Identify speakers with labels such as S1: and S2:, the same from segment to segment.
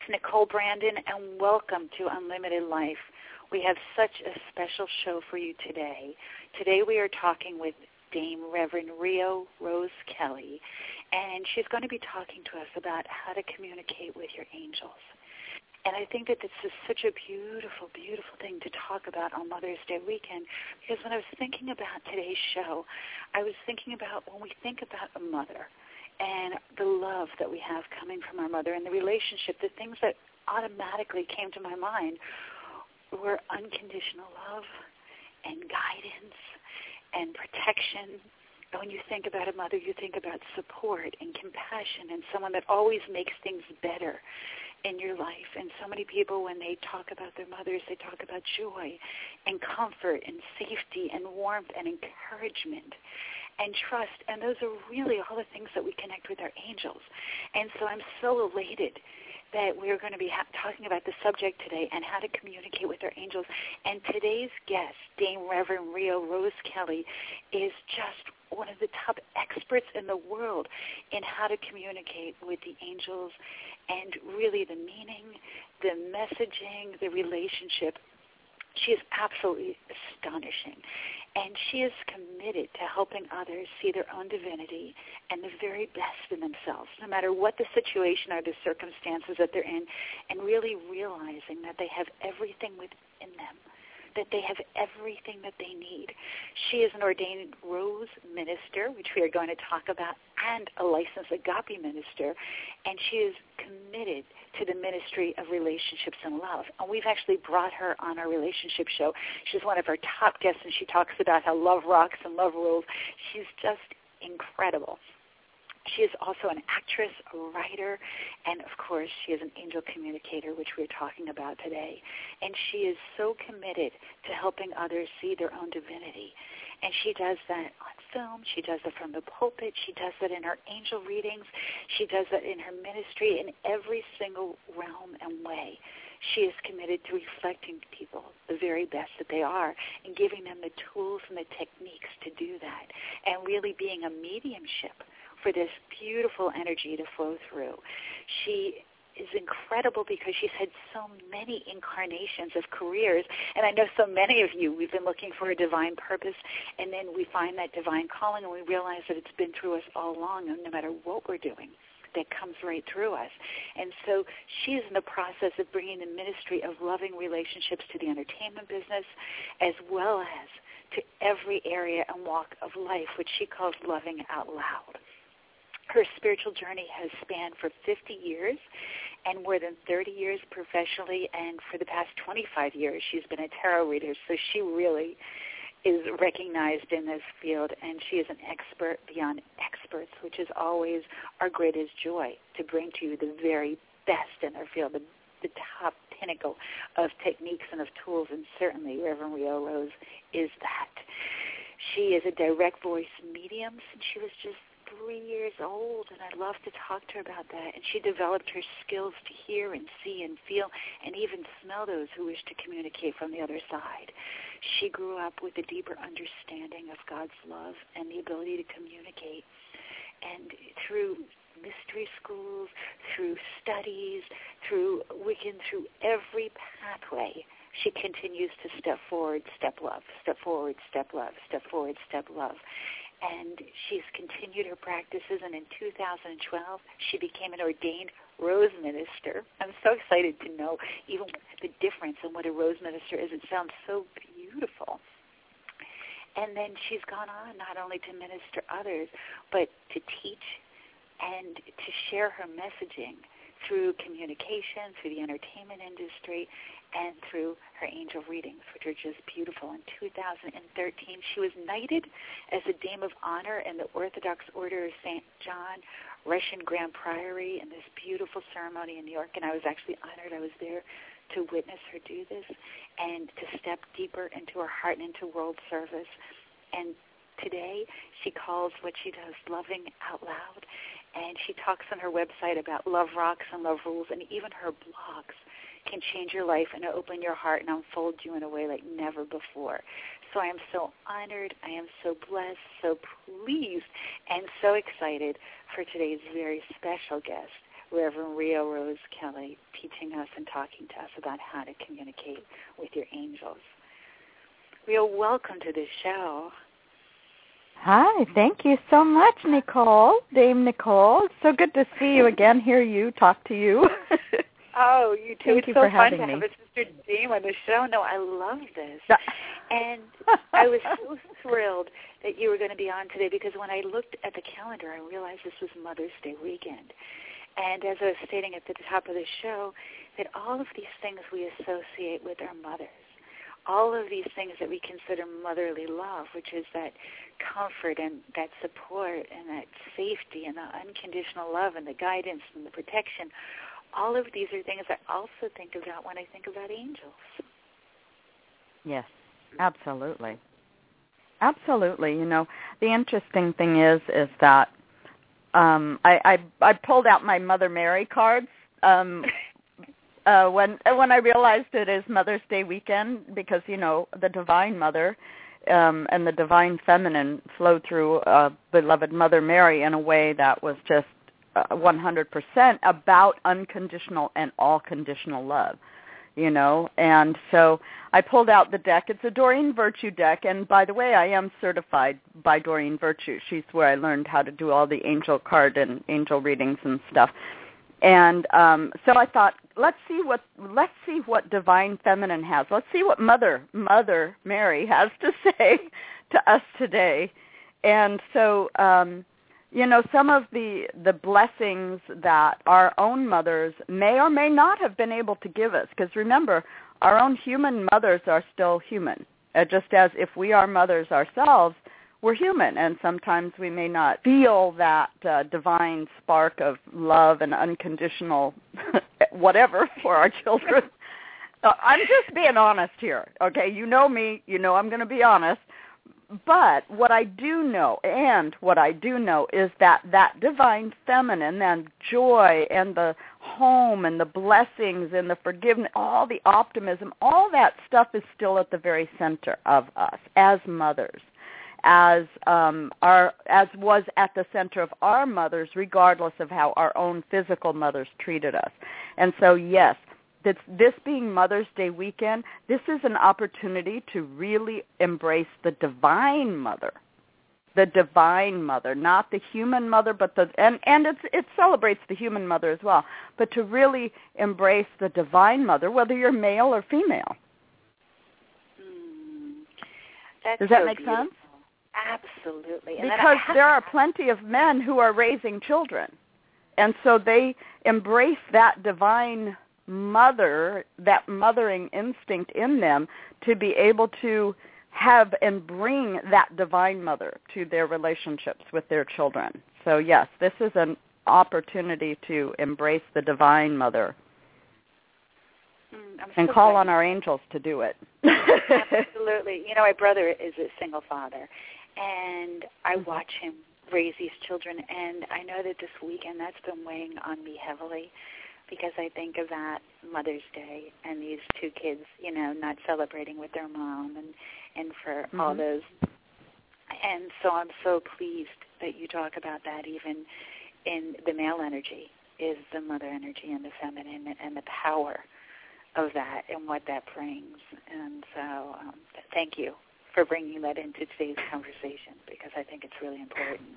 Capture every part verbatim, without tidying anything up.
S1: Nicole Brandon, and welcome to Unlimited Life. We have such a special show for you today. Today we are talking with Dame Reverend Rio Rose Kelly, and she's going to be talking to us about how to communicate with your angels. And I think that this is such a beautiful, beautiful thing to talk about on Mother's Day weekend, because when I was thinking about today's show, I was thinking about when we think about a mother and the love that we have coming from our mother and the relationship, the things that automatically came to my mind were unconditional love and guidance and protection. And when you think about a mother, you think about support and compassion and someone that always makes things better in your life. And so many people, when they talk about their mothers, they talk about joy and comfort and safety and warmth and encouragement and trust. And those are really all the things that we connect with our angels. And so I'm so elated that we're going to be ha- talking about the subject today and how to communicate with our angels. And today's guest, Dame Reverend Rio Rose Kelly, is just one of the top experts in the world in how to communicate with the angels and really the meaning, the messaging, the relationship. She is absolutely astonishing. And she is committed to helping others see their own divinity and the very best in themselves, no matter what the situation or the circumstances that they're in, and really realizing that they have everything within them, that they have everything that they need. She is an ordained Rose minister, which we are going to talk about, and a licensed Agape minister, and she is committed to the ministry of relationships and love. And we've actually brought her on our relationship show. She's one of our top guests, and she talks about how love rocks and love rules. She's just incredible. She is also an actress, a writer, and, of course, she is an angel communicator, which we're talking about today. And she is so committed to helping others see their own divinity. And she does that on film. She does it from the pulpit. She does that in her angel readings. She does that in her ministry in every single realm and way. She is committed to reflecting to people the very best that they are and giving them the tools and the techniques to do that, and really being a mediumship for this beautiful energy to flow through. She is incredible because she's had so many incarnations of careers, and I know so many of you, we've been looking for a divine purpose, and then we find that divine calling, and we realize that it's been through us all along, and no matter what we're doing, that comes right through us. And so she is in the process of bringing the ministry of loving relationships to the entertainment business, as well as to every area and walk of life, which she calls loving out loud. Her spiritual journey has spanned for fifty years and more than thirty years professionally, and for the past twenty-five years she's been a tarot reader, so she really is recognized in this field, and she is an expert beyond experts, which is always our greatest joy, to bring to you the very best in her field, the, the top pinnacle of techniques and of tools, and certainly Reverend Rio Rose is that. She is a direct voice medium since she was just three years old, and I love to talk to her about that. And she developed her skills to hear and see and feel and even smell those who wish to communicate from the other side. She grew up with a deeper understanding of God's love and the ability to communicate. And through mystery schools, through studies, through Wiccan, through every pathway, she continues to step forward, step love, step forward, step love, step forward, step love. And she's continued her practices, and in two thousand twelve, she became an ordained Rose minister. I'm so excited to know even the difference in what a Rose minister is. It sounds so beautiful. And then she's gone on not only to minister others, but to teach and to share her messaging through communication, through the entertainment industry, and through her angel readings, which are just beautiful. In two thousand thirteen, she was knighted as a Dame of Honor in the Orthodox Order of Saint John, Russian Grand Priory, in this beautiful ceremony in New York, and I was actually honored. I was there to witness her do this and to step deeper into her heart and into world service. And today, she calls what she does loving out loud, and she talks on her website about love rocks and love rules, and even her blogs can change your life and open your heart and unfold you in a way like never before. So I am so honored, I am so blessed, so pleased, and so excited for today's very special guest, Reverend Rio Rose Kelly, teaching us and talking to us about how to communicate with your angels. Rio, welcome to the show.
S2: Hi, thank you so much, Nicole, Dame Nicole. It's so good to see you again, hear you, talk to you.
S1: Oh, you too.
S2: Thank
S1: it's
S2: you
S1: so
S2: for
S1: fun to
S2: having
S1: have
S2: me.
S1: a sister Dame on the show. No, I love this. And I was so thrilled that you were going to be on today because when I looked at the calendar, I realized this was Mother's Day weekend. And as I was stating at the top of the show, that all of these things we associate with our mothers, all of these things that we consider motherly love, which is that comfort and that support and that safety and the unconditional love and the guidance and the protection, all of these are things I also think about when I think about angels.
S2: Yes, absolutely. Absolutely. You know, the interesting thing is is that um, I, I I pulled out my Mother Mary cards um, uh, when when I realized it is Mother's Day weekend because, you know, the Divine Mother um, and the Divine Feminine flowed through uh, beloved Mother Mary in a way that was just uh, one hundred percent about unconditional and all conditional love. You know, and so I pulled out the deck. It's a Doreen Virtue deck, and by the way, I am certified by Doreen Virtue. She's where I learned how to do all the angel card and angel readings and stuff. And um, so I thought, let's see what let's see what Divine Feminine has. Let's see what Mother Mother Mary has to say to us today. And so. Um, You know, some of the, the blessings that our own mothers may or may not have been able to give us, because remember, our own human mothers are still human. Uh, just as if we are mothers ourselves, we're human, and sometimes we may not feel that uh, divine spark of love and unconditional whatever for our children. uh, I'm just being honest here, okay? You know me. You know I'm going to be honest. But what I do know, and what I do know, is that that Divine Feminine and joy and the home and the blessings and the forgiveness, all the optimism, all that stuff is still at the very center of us as mothers, as um, our as was at the center of our mothers, regardless of how our own physical mothers treated us. And so, yes, This, this being Mother's Day weekend, this is an opportunity to really embrace the Divine Mother, the Divine Mother, not the human mother, but the and and it's, it celebrates the human mother as well, but to really embrace the Divine Mother, whether you're male or female.
S1: Mm, that's
S2: Does that
S1: so
S2: make
S1: beautiful.
S2: sense?
S1: Absolutely. And
S2: because
S1: have-
S2: there are plenty of men who are raising children, and so they embrace that Divine mother, that mothering instinct in them to be able to have and bring that Divine Mother to their relationships with their children. So yes, this is an opportunity to embrace the Divine Mother
S1: mm,
S2: and
S1: so
S2: call
S1: glad.
S2: on our angels to do it.
S1: Absolutely. You know, my brother is a single father, and I
S2: Mm-hmm.
S1: watch him raise these children, and I know that this weekend that's been weighing on me heavily, because I think of that Mother's Day and these two kids, you know, not celebrating with their mom and, and for mm-hmm. all those. And so I'm so pleased that you talk about that even in the male energy is the mother energy and the feminine and the power of that and what that brings. And so um, thank you for bringing that into today's conversation because I think it's really important.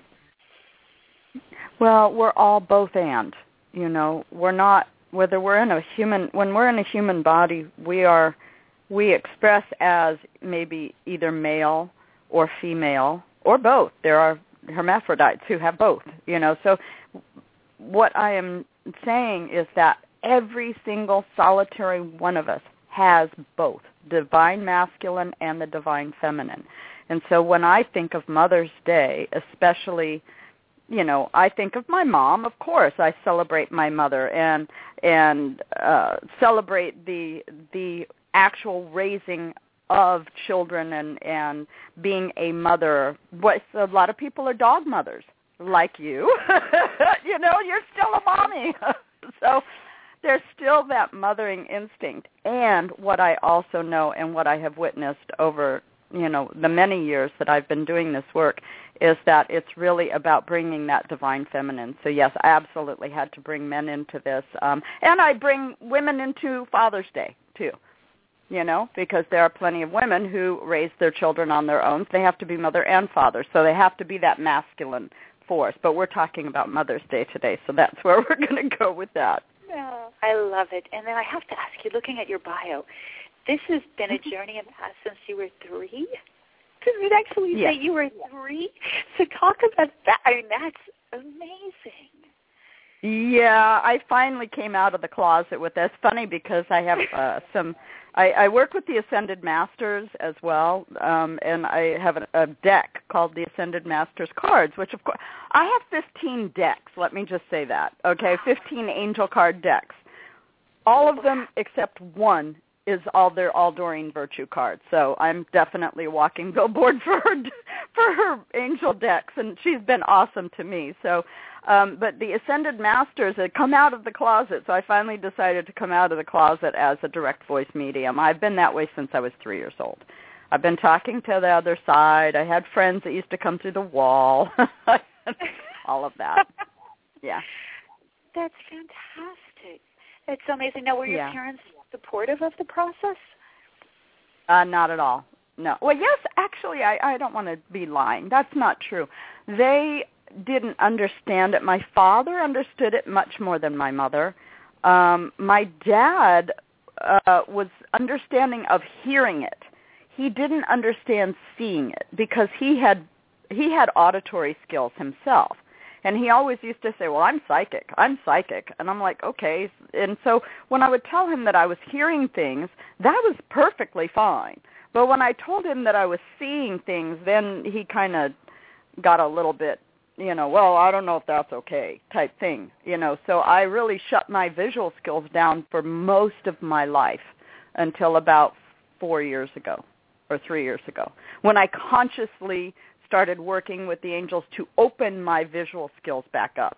S2: Well, we're all both and. You know, we're not, whether we're in a human, when we're in a human body, we are, we express as maybe either male or female or both. There are hermaphrodites who have both, you know. So what I am saying is that every single solitary one of us has both, Divine Masculine and the Divine Feminine. And so when I think of Mother's Day, especially, you know, I think of my mom. Of course, I celebrate my mother and and uh, celebrate the the actual raising of children and and being a mother. What a lot of people are dog mothers, like you. You know, you're still a mommy, so there's still that mothering instinct. And what I also know and what I have witnessed over you know, the many years that I've been doing this work, is that it's really about bringing that divine feminine. So, yes, I absolutely had to bring men into this. Um, and I bring women into Father's Day, too, you know, because there are plenty of women who raise their children on their own. They have to be mother and father, so they have to be that masculine force. But we're talking about Mother's Day today, so that's where we're going to go with that.
S1: Yeah, I love it. And then I have to ask you, looking at your bio, this has been a journey of past since you were three? Because it actually
S2: yes.
S1: say you were three? So talk about that. I mean, that's amazing.
S2: Yeah, I finally came out of the closet with this. Funny because I have uh, some, I, I work with the Ascended Masters as well, um, and I have a, a deck called the Ascended Masters cards, which of course, I have fifteen decks, let me just say that, okay, fifteen angel card decks. All of them except one is all their all Doreen Virtue cards. So I'm definitely a walking billboard for her, for her angel decks, and she's been awesome to me. So, um, but the Ascended Masters had come out of the closet, so I finally decided to come out of the closet as a direct voice medium. I've been that way since I was three years old. I've been talking to the other side. I had friends that used to come through the wall, all of that. Yeah.
S1: That's fantastic. It's amazing. Now, were your
S2: yeah.
S1: parents supportive of the process?
S2: Uh, not at all. No. Well, yes, actually, I, I don't want to be lying. That's not true. They didn't understand it. My father understood it much more than my mother. Um, my dad uh, was understanding of hearing it. He didn't understand seeing it because he had he had auditory skills himself. And he always used to say, well, I'm psychic. I'm psychic. And I'm like, okay. And so when I would tell him that I was hearing things, that was perfectly fine. But when I told him that I was seeing things, then he kind of got a little bit, you know, well, I don't know if that's okay type thing, you know. So I really shut my visual skills down for most of my life until about four years ago or three years ago when I consciously started working with the angels to open my visual skills back up.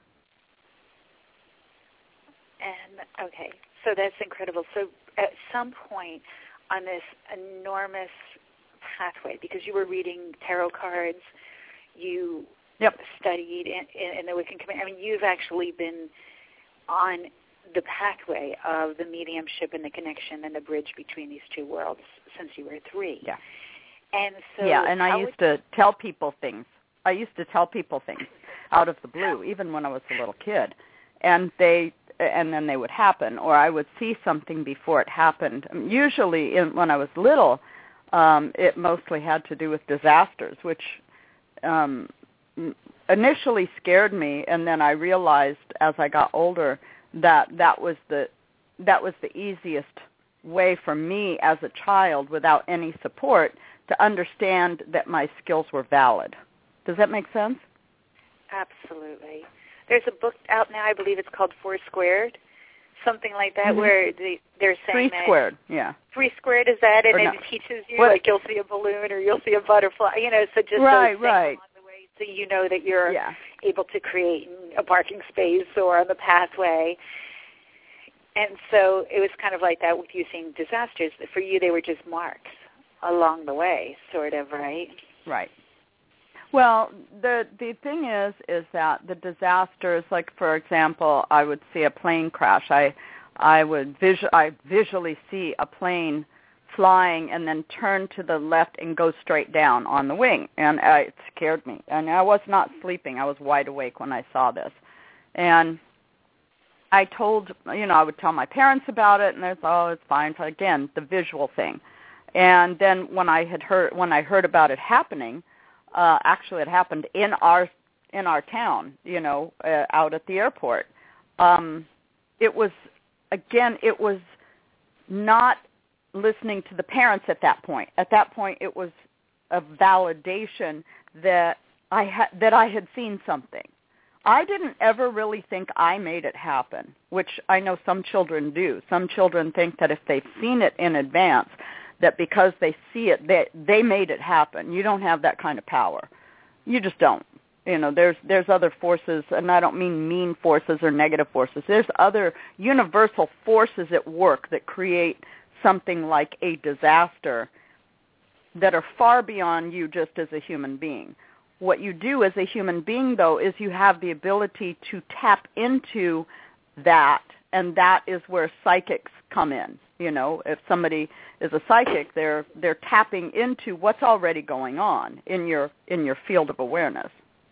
S1: And, okay, so that's incredible. So at some point on this enormous pathway, because you were reading tarot cards, you
S2: yep.
S1: studied in, in, in the Wiccan community, I mean, you've actually been on the pathway of the mediumship and the connection and the bridge between these two worlds since you were three.
S2: Yeah.
S1: And so
S2: yeah, and I used
S1: would...
S2: to tell people things. I used to tell people things out of the blue, even when I was a little kid, and they, and then they would happen, or I would see something before it happened. Usually, in, when I was little, um, it mostly had to do with disasters, which um, initially scared me, and then I realized as I got older that that was the that was the easiest way for me as a child, without any support, to understand that my skills were valid. Does that make sense?
S1: Absolutely. There's a book out now, I believe it's called Four Squared, something like that, mm-hmm. where they, they're saying
S2: Three
S1: that...
S2: Squared, yeah.
S1: Three Squared, is that? And
S2: or
S1: it
S2: no.
S1: teaches you,
S2: what?
S1: like, you'll see a balloon or you'll see a butterfly, you know, so just
S2: right,
S1: those things
S2: right.
S1: along the way, so you know that you're
S2: yeah.
S1: able to create a parking space or on the pathway. And so it was kind of like that with you seeing disasters. For you, they were just marks along the way, sort of, right?
S2: Right. Well, the the thing is, is that the disasters, like for example, I would see a plane crash. I I would visu- I visually see a plane flying and then turn to the left and go straight down on the wing, and uh, it scared me. And I was not sleeping; I was wide awake when I saw this, and I told, you know, I would tell my parents about it, and they're oh, it's fine. But again, the visual thing. And then when I had heard when I heard about it happening, uh, actually it happened in our in our town, you know, uh, out at the airport. Um, it was again, it was not listening to the parents at that point. At that point, it was a validation that I had that I had seen something. I didn't ever really think I made it happen, which I know some children do. Some children think that if they've seen it in advance, that because they see it, they, they made it happen. You don't have that kind of power. You just don't. You know, there's there's other forces, and I don't mean mean forces or negative forces. There's other universal forces at work that create something like a disaster that are far beyond you just as a human being. What you do as a human being, though, is you have the ability to tap into that, and that is where psychics come in. You know, if somebody is a psychic, they're they're tapping into what's already going on in your in your field of awareness.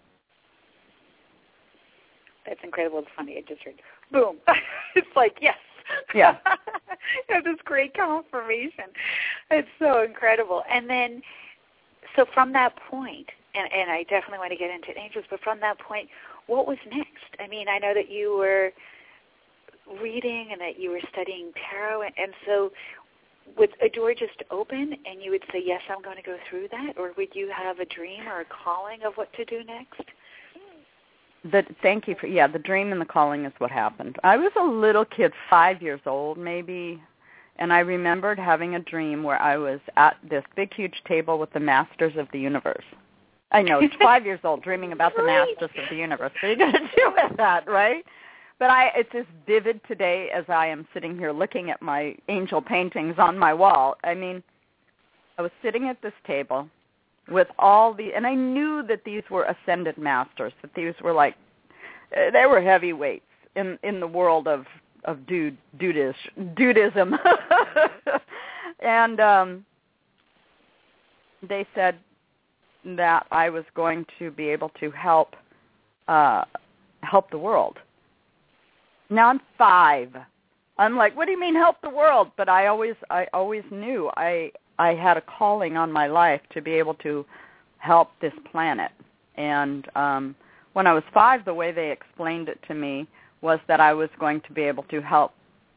S1: That's incredible. It's funny. I just heard, boom. It's like, yes.
S2: Yeah.
S1: You have this great confirmation. It's so incredible. And then, so from that point, and, and I definitely want to get into angels, but from that point, what was next? I mean, I know that you were reading and that you were studying tarot, and, and so would a door just open and you would say, yes, I'm going to go through that, or would you have a dream or a calling of what to do next?
S2: The, thank you for, yeah, the dream and the calling is what happened. I was a little kid, five years old maybe, and I remembered having a dream where I was at this big, huge table with the masters of the universe. I know, it's five years old, dreaming about the masters of the universe. What are you going to do with that, right? But I, it's as vivid today as I am sitting here looking at my angel paintings on my wall. I mean, I was sitting at this table with all the, and I knew that these were ascended masters, that these were like, they were heavyweights in, in the world of, of dude, dudish, dudism. And um, they said that I was going to be able to help, uh, help the world. Now I'm five. I'm like, what do you mean help the world? But I always, I always knew I, I had a calling on my life to be able to help this planet. And um, when I was five, the way they explained it to me was that I was going to be able to help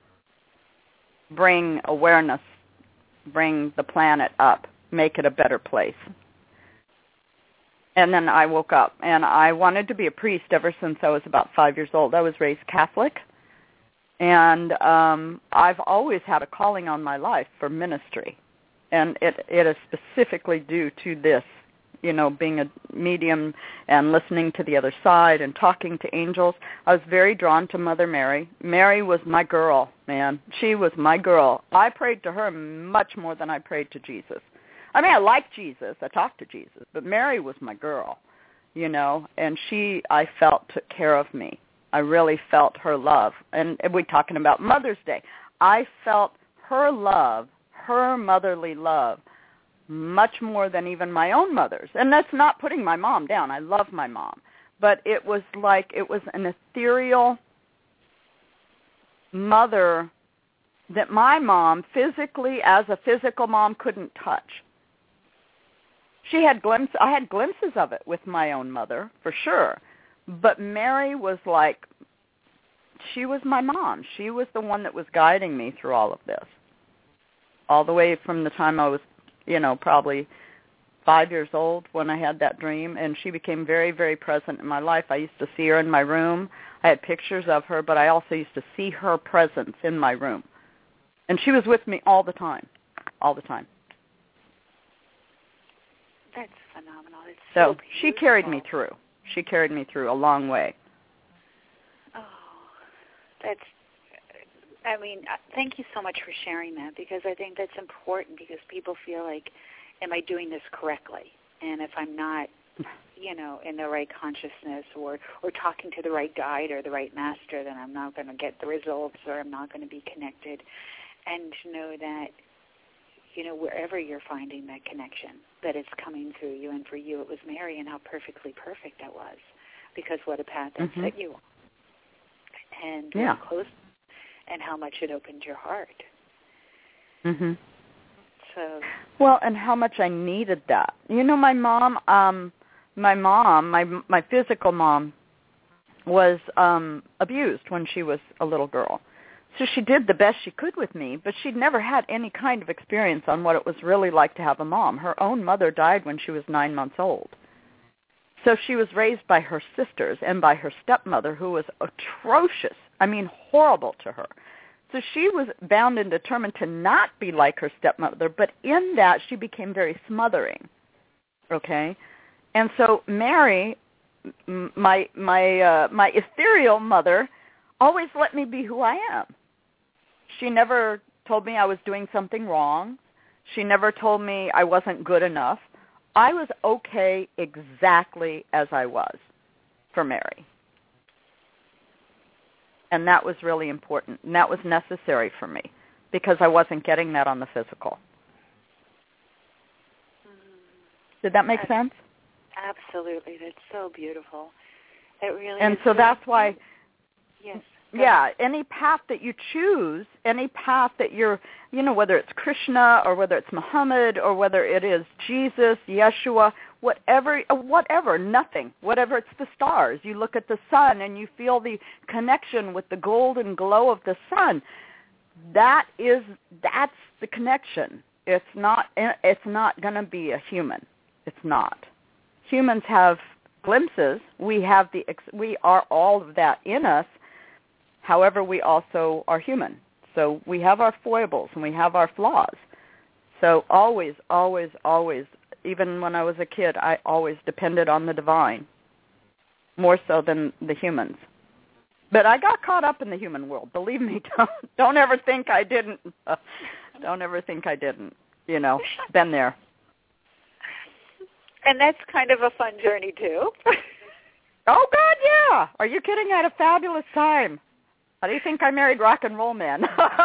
S2: bring awareness, bring the planet up, make it a better place. And then I woke up, and I wanted to be a priest ever since I was about five years old. I was raised Catholic, and um, I've always had a calling on my life for ministry. And it, it is specifically due to this, you know, being a medium and listening to the other side and talking to angels. I was very drawn to Mother Mary. Mary was my girl, man. She was my girl. I prayed to her much more than I prayed to Jesus. I mean, I like Jesus. I talked to Jesus. But Mary was my girl, you know, and she, I felt, took care of me. I really felt her love. And we're talking about Mother's Day. I felt her love, her motherly love, much more than even my own mother's. And that's not putting my mom down. I love my mom. But it was like it was an ethereal mother that my mom physically, as a physical mom, couldn't touch. She had glimpses, I had glimpses of it with my own mother, for sure. But Mary was like, she was my mom. She was the one that was guiding me through all of this. All the way from the time I was, you know, probably five years old when I had that dream. And she became very, very present in my life. I used to see her in my room. I had pictures of her, but I also used to see her presence in my room. And she was with me all the time, all the time.
S1: That's phenomenal. It's so,
S2: so she carried me through. She carried me through a long way.
S1: Oh, that's, I mean, thank you so much for sharing that, because I think that's important, because people feel like, am I doing this correctly? And if I'm not, you know, in the right consciousness or, or talking to the right guide or the right master, then I'm not going to get the results, or I'm not going to be connected. And to know that, you know, wherever you're finding that connection, that it's coming through you. And for you, it was Mary, and how perfectly perfect that was, because what a path that
S2: mm-hmm.
S1: set you on. And
S2: yeah.
S1: how close, and how much it opened your heart.
S2: Mm-hmm.
S1: So.
S2: Well, and how much I needed that. You know, my mom, um, my mom, my my physical mom, was um, abused when she was a little girl. So she did the best she could with me, but she'd never had any kind of experience on what it was really like to have a mom. Her own mother died when she was nine months old. So she was raised by her sisters and by her stepmother, who was atrocious, I mean, horrible to her. So she was bound and determined to not be like her stepmother, but in that she became very smothering, okay? And so Mary, my my uh, my ethereal mother, always let me be who I am. She never told me I was doing something wrong. She never told me I wasn't good enough. I was okay exactly as I was for Mary. And that was really important. And that was necessary for me because I wasn't getting that on the physical. Did that make
S1: that's,
S2: sense?
S1: Absolutely. That's so beautiful. It really
S2: and
S1: is.
S2: so that's why,
S1: yes.
S2: Yeah, any path that you choose, any path that you're, you know, whether it's Krishna or whether it's Muhammad or whether it is Jesus, Yeshua, whatever, whatever, nothing, whatever it's the stars. You look at the sun and you feel the connection with the golden glow of the sun. That is, that's the connection. It's not, it's not going to be a human. It's not. Humans have glimpses. We have the, we are all of that in us. However, we also are human. So we have our foibles and we have our flaws. So always, always, always, even when I was a kid, I always depended on the divine, more so than the humans. But I got caught up in the human world. Believe me, don't, don't ever think I didn't. Don't ever think I didn't. You know, been there.
S1: And that's kind of a fun journey, too.
S2: Oh, God, yeah. Are you kidding? I had a fabulous time. How do you think I married Rock and Roll Man?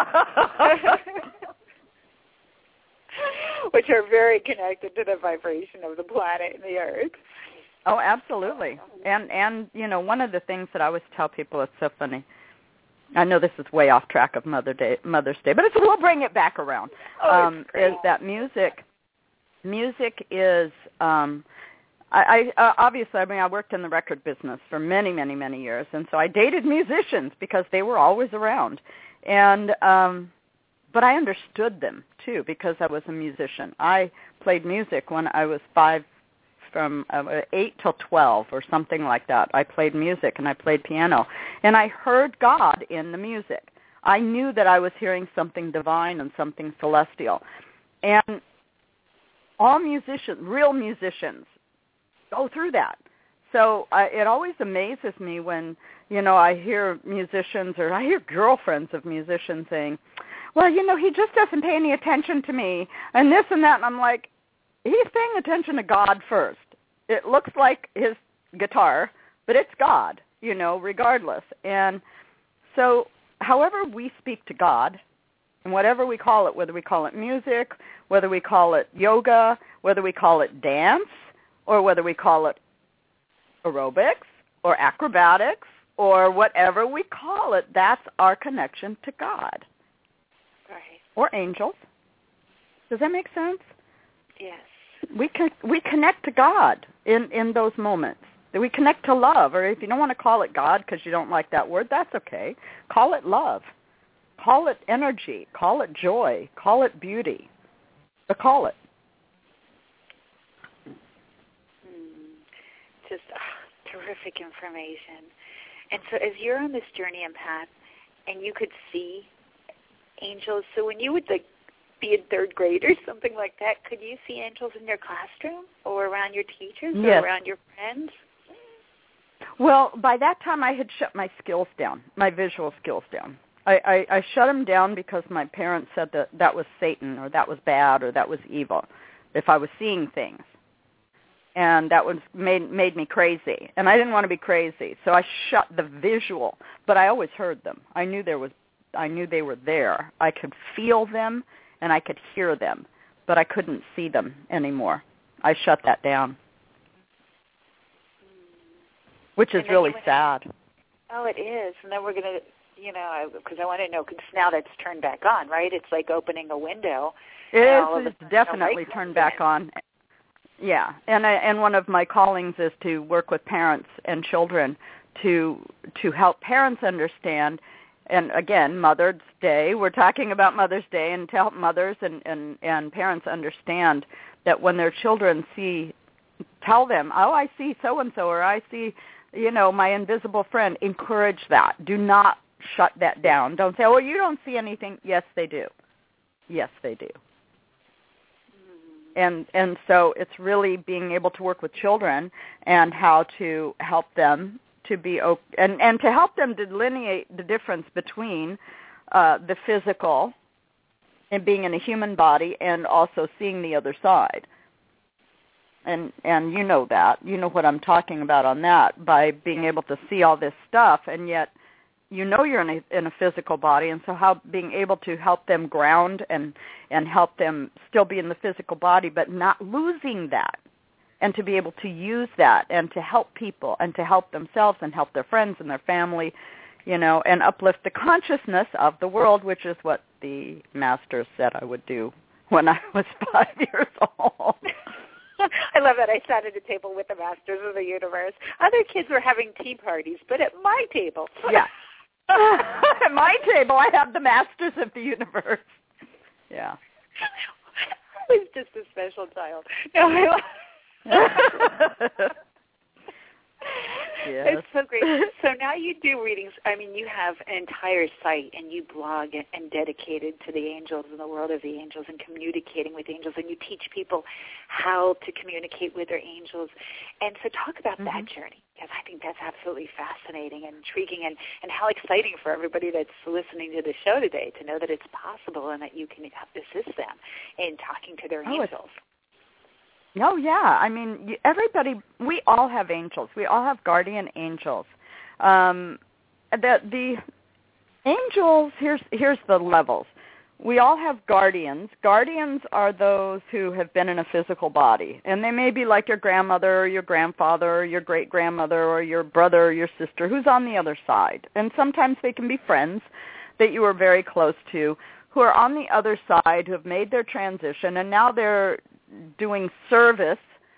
S1: Which are very connected to the vibration of the planet and the earth.
S2: Oh, absolutely. And, and you know, one of the things that I always tell people, it's so funny. I know this is way off track of Mother Day, Mother's Day, but it's, we'll bring it back around,
S1: oh,
S2: um, is that music, music is... Um, I, I uh, obviously, I mean, I worked in the record business for many, many, many years, and so I dated musicians because they were always around, and um, but I understood them too because I was a musician. I played music when I was five, from uh, eight till twelve or something like that. I played music and I played piano, and I heard God in the music. I knew that I was hearing something divine and something celestial, and all musicians, real musicians, go through that. So uh, it always amazes me when, you know, I hear musicians or I hear girlfriends of musicians saying, well, you know, he just doesn't pay any attention to me and this and that. And I'm like, he's paying attention to God first. It looks like his guitar, but it's God, you know, regardless. And so however we speak to God, and whatever we call it, whether we call it music, whether we call it yoga, whether we call it dance, or whether we call it aerobics or acrobatics or whatever we call it, that's our connection to God.
S1: Right.
S2: Or angels. Does that make sense?
S1: Yes.
S2: We can, we connect to God in, in those moments. We connect to love, or if you don't want to call it God because you don't like that word, that's okay. Call it love. Call it energy. Call it joy. Call it beauty. But call it.
S1: Just oh, terrific information. And so as you're on this journey and path and you could see angels, so when you would like be in third grade or something like that, could you see angels in your classroom or around your teachers
S2: yes.
S1: or around your friends?
S2: Well, by that time I had shut my skills down, my visual skills down. I, I, I shut them down because my parents said that that was Satan or that was bad or that was evil if I was seeing things. And that was made made me crazy, and I didn't want to be crazy, so I shut the visual. But I always heard them. I knew there was, I knew they were there. I could feel them, and I could hear them, but I couldn't see them anymore. I shut that down, which is really sad.
S1: Oh, it is. And then we're gonna, you know, because I want to know, because now that's turned back on, right? It's like opening a window.
S2: It is. It's definitely turned back on. Yeah, and I, and one of my callings is to work with parents and children to to help parents understand. And again, Mother's Day, we're talking about Mother's Day, and to help mothers and, and, and parents understand that when their children see, tell them, oh, I see so-and-so, or I see, you know, my invisible friend, encourage that. Do not shut that down. Don't say, oh, you don't see anything. Yes, they do. Yes, they do. And and so it's really being able to work with children and how to help them to be and and to help them delineate the difference between uh, the physical and being in a human body and also seeing the other side. And and you know that. You know what I'm talking about on that, by being able to see all this stuff, and yet you know you're in a, in a physical body, and so how being able to help them ground and, and help them still be in the physical body, but not losing that, and to be able to use that and to help people and to help themselves and help their friends and their family, you know, and uplift the consciousness of the world, which is what the masters said I would do when I was five years old.
S1: I love that. I sat at a table with the masters of the universe. Other kids were having tea parties, but at my table.
S2: Yeah. At my table, I have the masters of the universe. Yeah.
S1: I was just a special child. No, I
S2: Yes.
S1: It's so great. So now you do readings. I mean, you have an entire site, and you blog and, and dedicated to the angels and the world of the angels and communicating with angels, and you teach people how to communicate with their angels. And so talk about mm-hmm. that journey, because I think that's absolutely fascinating and intriguing, and, and how exciting for everybody that's listening to the show today to know that it's possible and that you can assist them in talking to their
S2: oh,
S1: angels.
S2: Oh, yeah. I mean, everybody, we all have angels. We all have guardian angels. Um, the, the angels, here's, here's the levels. We all have guardians. Guardians are those who have been in a physical body, and they may be like your grandmother or your grandfather or your great-grandmother or your brother or your sister who's on the other side. And sometimes they can be friends that you are very close to who are on the other side, who have made their transition, and now they're doing service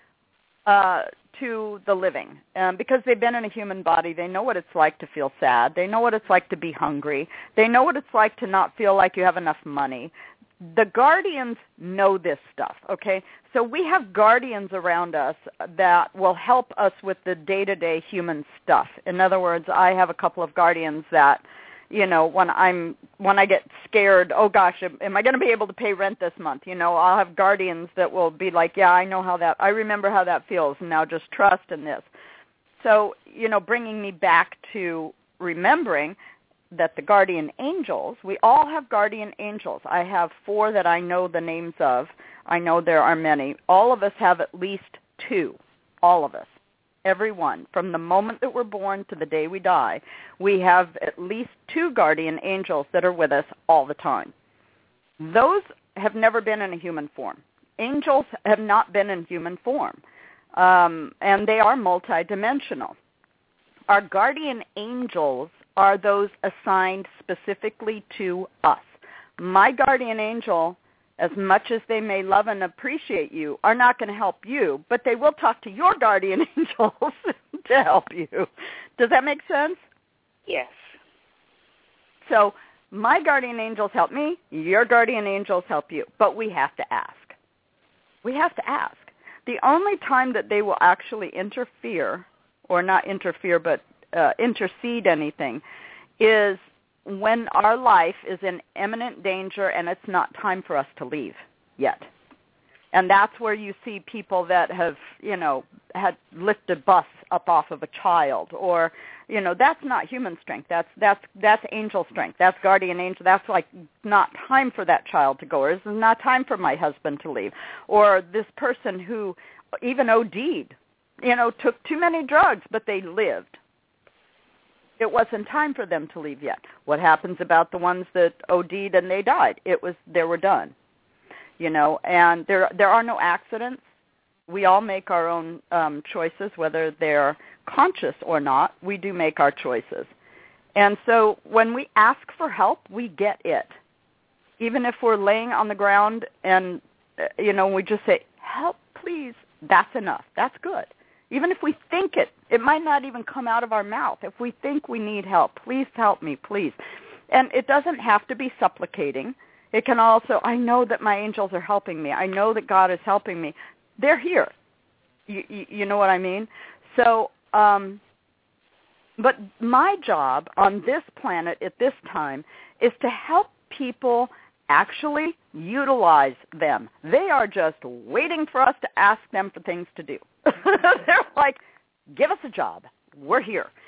S2: uh, to the living. Um, because they've been in a human body, they know what it's like to feel sad. They know what it's like to be hungry. They know what it's like to not feel like you have enough money. The guardians know this stuff, okay? So we have guardians around us that will help us with the day-to-day human stuff. In other words, I have a couple of guardians that, you know, when I'm when I get scared, oh gosh, am, am I going to be able to pay rent this month? You know, I'll have guardians that will be like, yeah, I know how that, I remember how that feels, and now just trust in this. So, you know, bringing me back to remembering that the guardian angels, we all have guardian angels. I have four that I know the names of. I know there are many. All of us have at least two, all of us. Everyone, from the moment that we're born to the day we die, we have at least two guardian angels that are with us all the time. Those have never been in a human form. Angels have not been in human form, um, and they are multidimensional. Our guardian angels are those assigned specifically to us. My guardian angel, as much as they may love and appreciate you, are not going to help you, but they will talk to your guardian angels to help you. Does that make sense?
S1: Yes.
S2: So my guardian angels help me, your guardian angels help you, but we have to ask. We have to ask. The only time that they will actually interfere, or not interfere, but uh, intercede anything, is when our life is in imminent danger and it's not time for us to leave yet. And that's where you see people that have, you know, had lifted a bus up off of a child, or, you know, that's not human strength. That's that's that's angel strength. That's guardian angel. That's like not time for that child to go, or this is not time for my husband to leave, or this person who even OD'd, you know, took too many drugs, but they lived. It wasn't time for them to leave yet. What happens about the ones that OD'd and they died? It was, they were done, you know, and there there are no accidents. We all make our own um, choices, whether they're conscious or not. We do make our choices. And so when we ask for help, we get it. Even if we're laying on the ground and, you know, we just say, help, please, that's enough. That's good. Even if we think it, it might not even come out of our mouth. If we think we need help, please help me, please. And it doesn't have to be supplicating. It can also, I know that my angels are helping me. I know that God is helping me. They're here. You, you, you know what I mean? So, um, but my job on this planet at this time is to help people actually utilize them. They are just waiting for us to ask them for things to do. They're like, give us a job. We're here.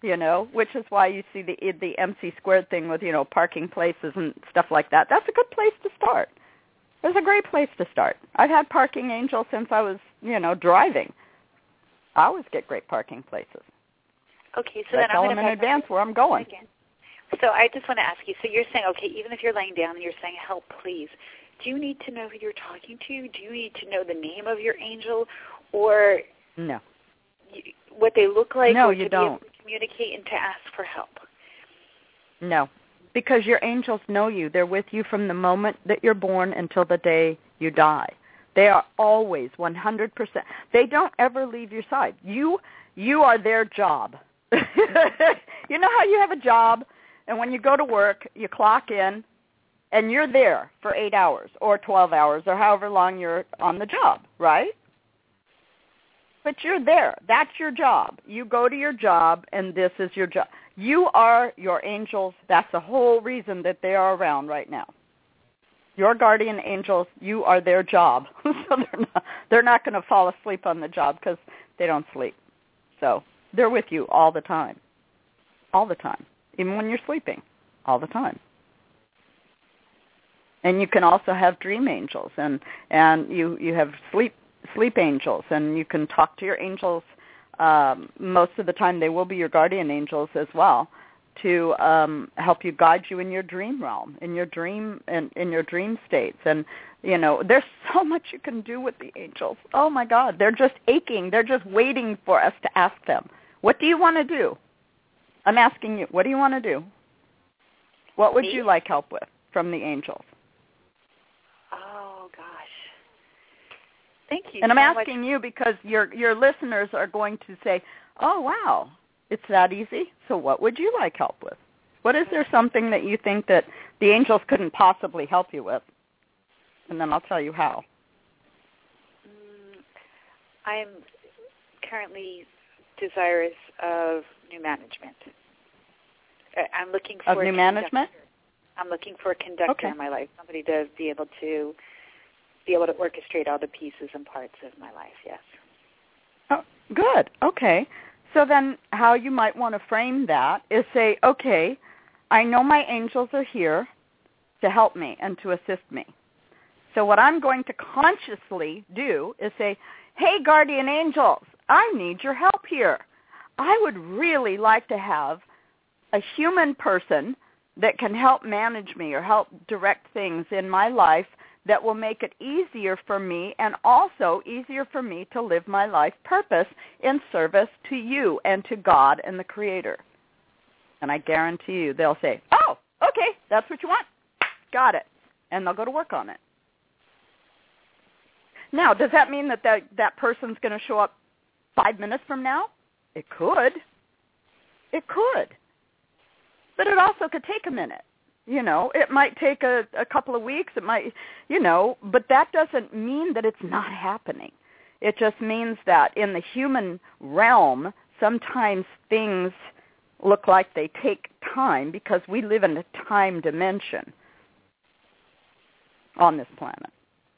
S2: you know, which is why you see the the M C squared thing with, you know, parking places and stuff like that. That's a good place to start. It's a great place to start. I've had parking angels since I was, you know, driving. I always get great parking places.
S1: Okay, so
S2: I
S1: then
S2: tell
S1: I'm
S2: them
S1: going
S2: in advance where I'm going.
S1: Again. So I just want to ask you, so you're saying, okay, even if you're laying down and you're saying, help, please, do you need to know who you're talking to? Do you need to know the name of your angel or
S2: no.
S1: you, what they look like
S2: no,
S1: or
S2: you
S1: to
S2: don't.
S1: be able to communicate and to ask for help?
S2: No, because your angels know you. They're with you from the moment that you're born until the day you die. They are always one hundred percent. They don't ever leave your side. You you are their job. You know how you have a job, and when you go to work, you clock in, and you're there for eight hours or twelve hours or however long you're on the job, right? But you're there. That's your job. You go to your job, and this is your job. You are your angels. That's the whole reason that they are around right now. Your guardian angels, you are their job. So they're not, they're not going to fall asleep on the job because they don't sleep. So they're with you all the time, all the time, even when you're sleeping, all the time. And you can also have dream angels, and, and you, you have sleep sleep angels, and you can talk to your angels. Um, most of the time they will be your guardian angels as well, to um, help you guide you in your dream realm, in your dream in, in your dream states. And, you know, there's so much you can do with the angels. Oh, my God. They're just aching. They're just waiting for us to ask them, what do you want to do? I'm asking you, what do you want to do? What would
S1: Me?
S2: you like help with from the angels?
S1: Oh, gosh. Thank you
S2: And
S1: so
S2: I'm asking
S1: much.
S2: you because your your listeners are going to say, oh, wow, it's that easy. So what would you like help with? What is there something that you think that the angels couldn't possibly help you with? And then I'll tell you how.
S1: Mm, I'm currently desirous of new management. I'm looking for
S2: Of new management?
S1: I'm looking for a conductor
S2: Okay.
S1: in my life, somebody to be able to be able to orchestrate all the pieces and parts of my life, yes.
S2: Oh, good. Okay. So then how you might want to frame that is say, okay, I know my angels are here to help me and to assist me. So what I'm going to consciously do is say, hey, guardian angels, I need your help here. I would really like to have a human person that can help manage me or help direct things in my life that will make it easier for me and also easier for me to live my life purpose in service to you and to God and the Creator. And I guarantee you they'll say, oh, okay, that's what you want. Got it. And they'll go to work on it. Now, does that mean that that, that person's going to show up five minutes from now? It could. It could. But it also could take a minute. You know, it might take a, a couple of weeks. It might, you know, but that doesn't mean that it's not happening. It just means that in the human realm, sometimes things look like they take time because we live in a time dimension on this planet.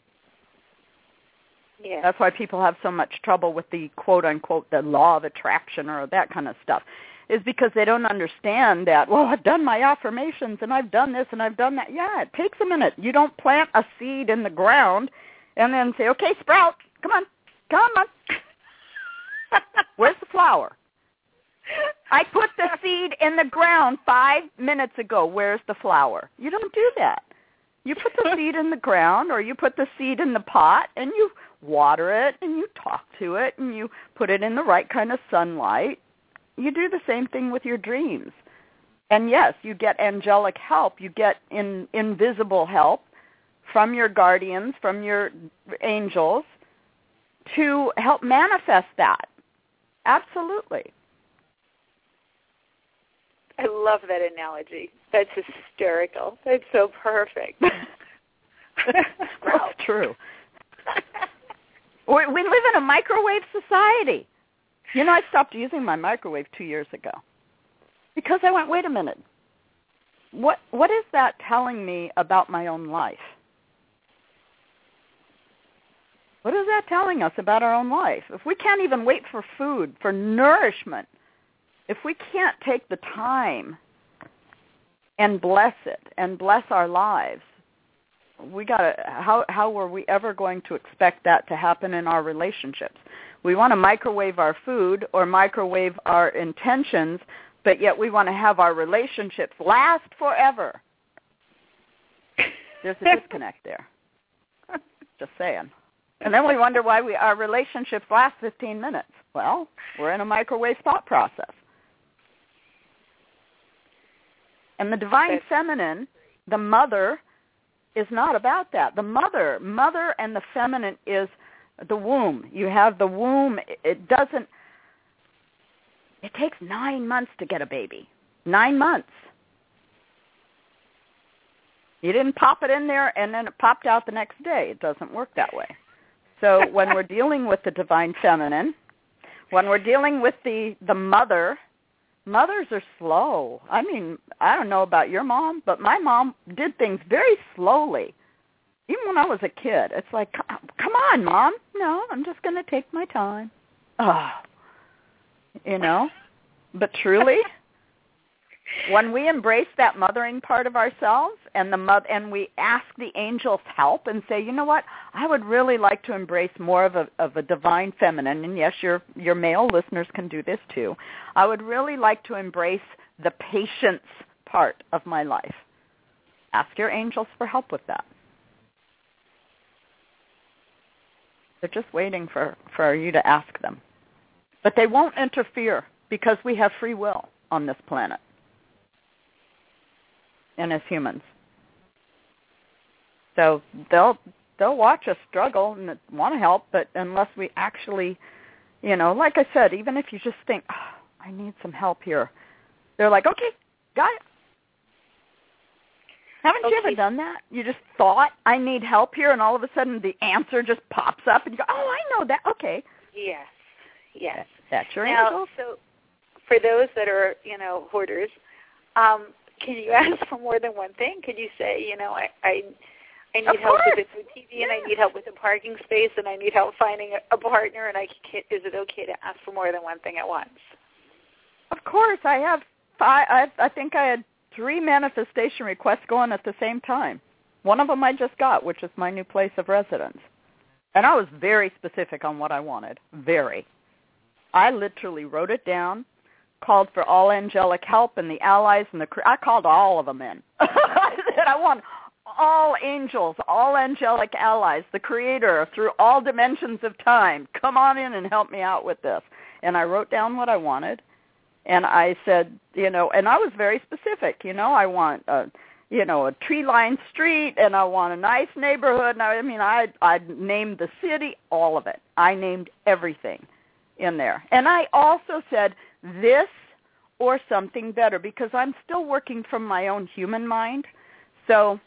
S1: Yeah.
S2: That's why people have so much trouble with the quote-unquote the law of attraction or that kind of stuff, is because they don't understand that, well, I've done my affirmations and I've done this and I've done that. Yeah, it takes a minute. You don't plant a seed in the ground and then say, okay, sprout, come on, come on. Where's the flower? I put the seed in the ground five minutes ago. Where's the flower? You don't do that. You put the seed in the ground or you put the seed in the pot and you water it and you talk to it and you put it in the right kind of sunlight. You do the same thing with your dreams. And yes, you get angelic help. You get in, invisible help from your guardians, from your angels, to help manifest that. Absolutely.
S1: I love that analogy. That's hysterical. That's so perfect.
S2: That's true. we, we live in a microwave society. You know, I stopped using my microwave two years ago because I went, wait a minute. What what is that telling me about my own life? What is that telling us about our own life? If we can't even wait for food, for nourishment, if we can't take the time and bless it and bless our lives, we gotta. How how are we ever going to expect that to happen in our relationships? We want to microwave our food or microwave our intentions, but yet we want to have our relationships last forever. There's a disconnect there. Just saying. And then we wonder why we our relationships last fifteen minutes. Well, we're in a microwave thought process. And the divine feminine, the mother, is not about that. The mother, mother and the feminine is the womb. You have the womb. It doesn't, it takes nine months to get a baby. Nine months. You didn't pop it in there and then it popped out the next day. It doesn't work that way. So when we're dealing with the divine feminine, when we're dealing with the, the mother, mothers are slow. I mean, I don't know about your mom, but my mom did things very slowly. Even when I was a kid, it's like, come on, Mom. No, I'm just going to take my time. Oh, you know, but truly, when we embrace that mothering part of ourselves and the mo- and we ask the angels help and say, you know what, I would really like to embrace more of a of a divine feminine, and yes, your your male listeners can do this too. I would really like to embrace the patience part of my life. Ask your angels for help with that. They're just waiting for, for you to ask them. But they won't interfere because we have free will on this planet. And as humans. So they'll they'll watch us struggle and want to help, but unless we actually, you know, like I said, even if you just think, oh, I need some help here, they're like, okay, got it. Haven't okay. you ever done that? You just thought, I need help here, and all of a sudden the answer just pops up, and you go, oh, I know that. Okay.
S1: Yes, yes.
S2: That's your
S1: now,
S2: angel.
S1: So for those that are, you know, hoarders, um, can you ask for more than one thing? Could you say, you know, I I, I need
S2: of
S1: help
S2: course.
S1: with the T V, and
S2: yeah.
S1: I need help with the parking space, and I need help finding a, a partner, and I can, is it okay to ask for more than one thing at once?
S2: Of course. I have five, I, I think I had three manifestation requests going at the same time. One of them I just got, which is my new place of residence. And I was very specific on what I wanted. Very. I literally wrote it down, called for all angelic help and the allies and the I called all of them in. I said I want all angels, all angelic allies, the Creator through all dimensions of time. Come on in and help me out with this. And I wrote down what I wanted. And I said, you know, and I was very specific. You know, I want a, you know, a tree-lined street, and I want a nice neighborhood. And I, I mean, I I named the city, all of it. I named everything in there. And I also said this or something better, because I'm still working from my own human mind. So,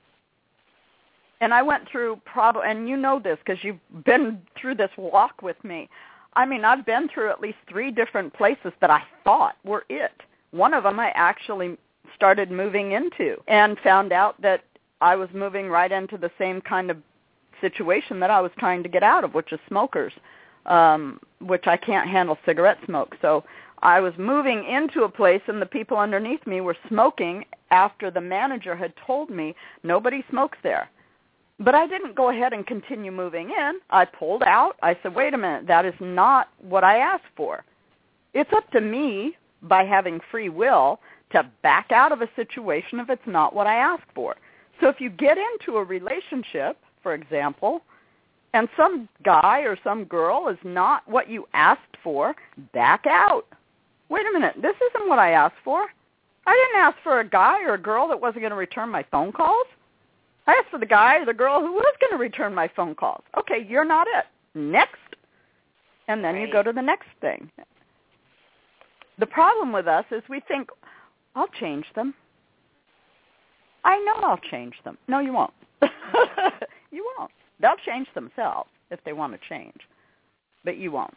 S2: and I went through probably, and you know this because you've been through this walk with me. I mean, I've been through at least three different places that I thought were it. One of them I actually started moving into and found out that I was moving right into the same kind of situation that I was trying to get out of, which is smokers, um, which I can't handle cigarette smoke. So I was moving into a place, and the people underneath me were smoking after the manager had told me nobody smokes there. But I didn't go ahead and continue moving in. I pulled out. I said, wait a minute, that is not what I asked for. It's up to me, by having free will, to back out of a situation if it's not what I asked for. So if you get into a relationship, for example, and some guy or some girl is not what you asked for, back out. Wait a minute, this isn't what I asked for. I didn't ask for a guy or a girl that wasn't going to return my phone calls. I asked for the guy or the girl who was going to return my phone calls. Okay, you're not it. Next. And then right. you go to the next thing. The problem with us is we think, I'll change them. I know I'll change them. No, you won't. You won't. They'll change themselves if they want to change. But you won't.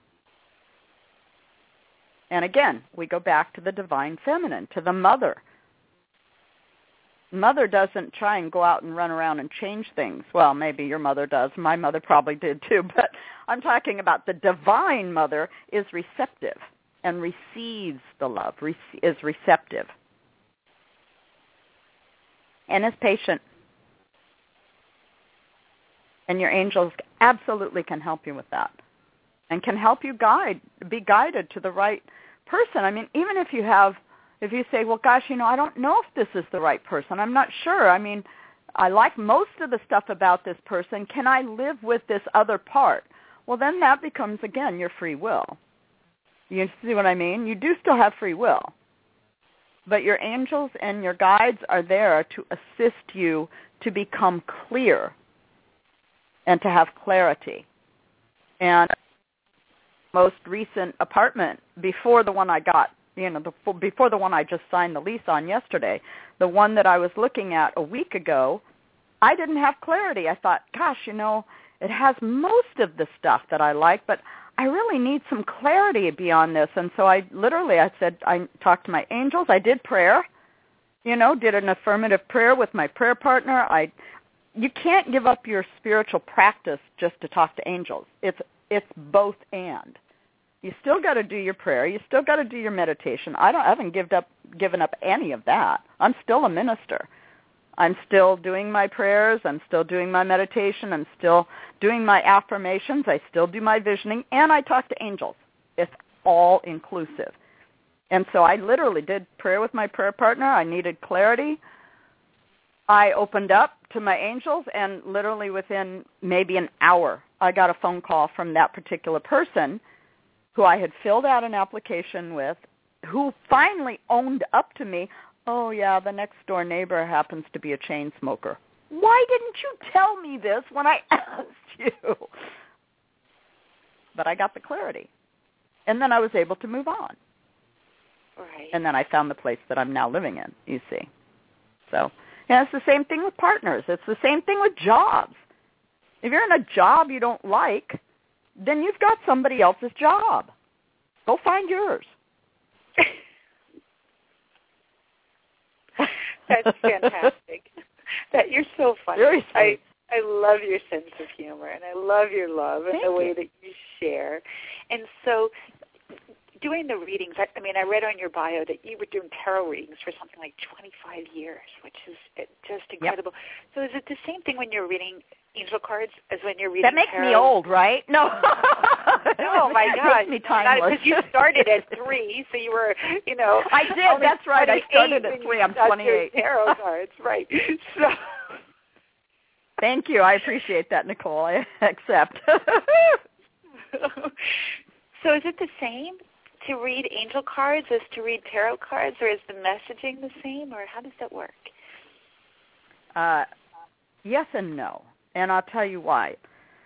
S2: And again, we go back to the divine feminine, to the mother. Mother doesn't try and go out and run around and change things. Well, maybe your mother does. My mother probably did too. But I'm talking about the divine mother is receptive. and receives the love, re- is receptive, and is patient. And your angels absolutely can help you with that and can help you guide, be guided to the right person. I mean, even if you have, if you say, well, gosh, you know, I don't know if this is the right person. I'm not sure. I mean, I like most of the stuff about this person. Can I live with this other part? Well, then that becomes, again, your free will. You see what I mean? You do still have free will. But your angels and your guides are there to assist you to become clear and to have clarity. And most recent apartment, before the one I got, you know, the, before the one I just signed the lease on yesterday, the one that I was looking at a week ago, I didn't have clarity. I thought, gosh, you know, it has most of the stuff that I like, but I really need some clarity beyond this. And so I literally, I said, I talked to my angels. I did prayer, you know, did an affirmative prayer with my prayer partner. I, you can't give up your spiritual practice just to talk to angels. It's it's both and. You still got to do your prayer. You still got to do your meditation. I don't. I haven't given up given up any of that. I'm still a minister. I'm still doing my prayers. I'm still doing my meditation. I'm still doing my affirmations. I still do my visioning, and I talk to angels. It's all inclusive. And so I literally did prayer with my prayer partner. I needed clarity. I opened up to my angels, and literally within maybe an hour, I got a phone call from that particular person who I had filled out an application with, who finally owned up to me, oh, yeah, the next-door neighbor happens to be a chain smoker. Why didn't you tell me this when I asked you? But I got the clarity. And then I was able to move on.
S1: Right.
S2: And then I found the place that I'm now living in, you see. So, yeah, it's the same thing with partners. It's the same thing with jobs. If you're in a job you don't like, then you've got somebody else's job. Go find yours.
S1: That's fantastic. That you're so funny.
S2: Very
S1: I I love your sense of humor, and I love your love and
S2: Thank
S1: the way
S2: you.
S1: that you share. And so, doing the readings, I, I mean, I read on your bio that you were doing tarot readings for something like twenty-five years, which is just incredible. Yep. So, is it the same thing when you're reading angel cards as when you're reading
S2: That makes
S1: tarot?
S2: me old, right? No.
S1: Oh, my gosh.
S2: Makes me timeless.
S1: Because you started at three, so you were, you know.
S2: I did. That's right. I started at three. I'm twenty-eight.
S1: Tarot cards, right. So.
S2: Thank you. I appreciate that, Nicole. I accept.
S1: So is it the same to read angel cards as to read tarot cards, or is the messaging the same, or how does that work?
S2: Uh, yes and no, and I'll tell you why.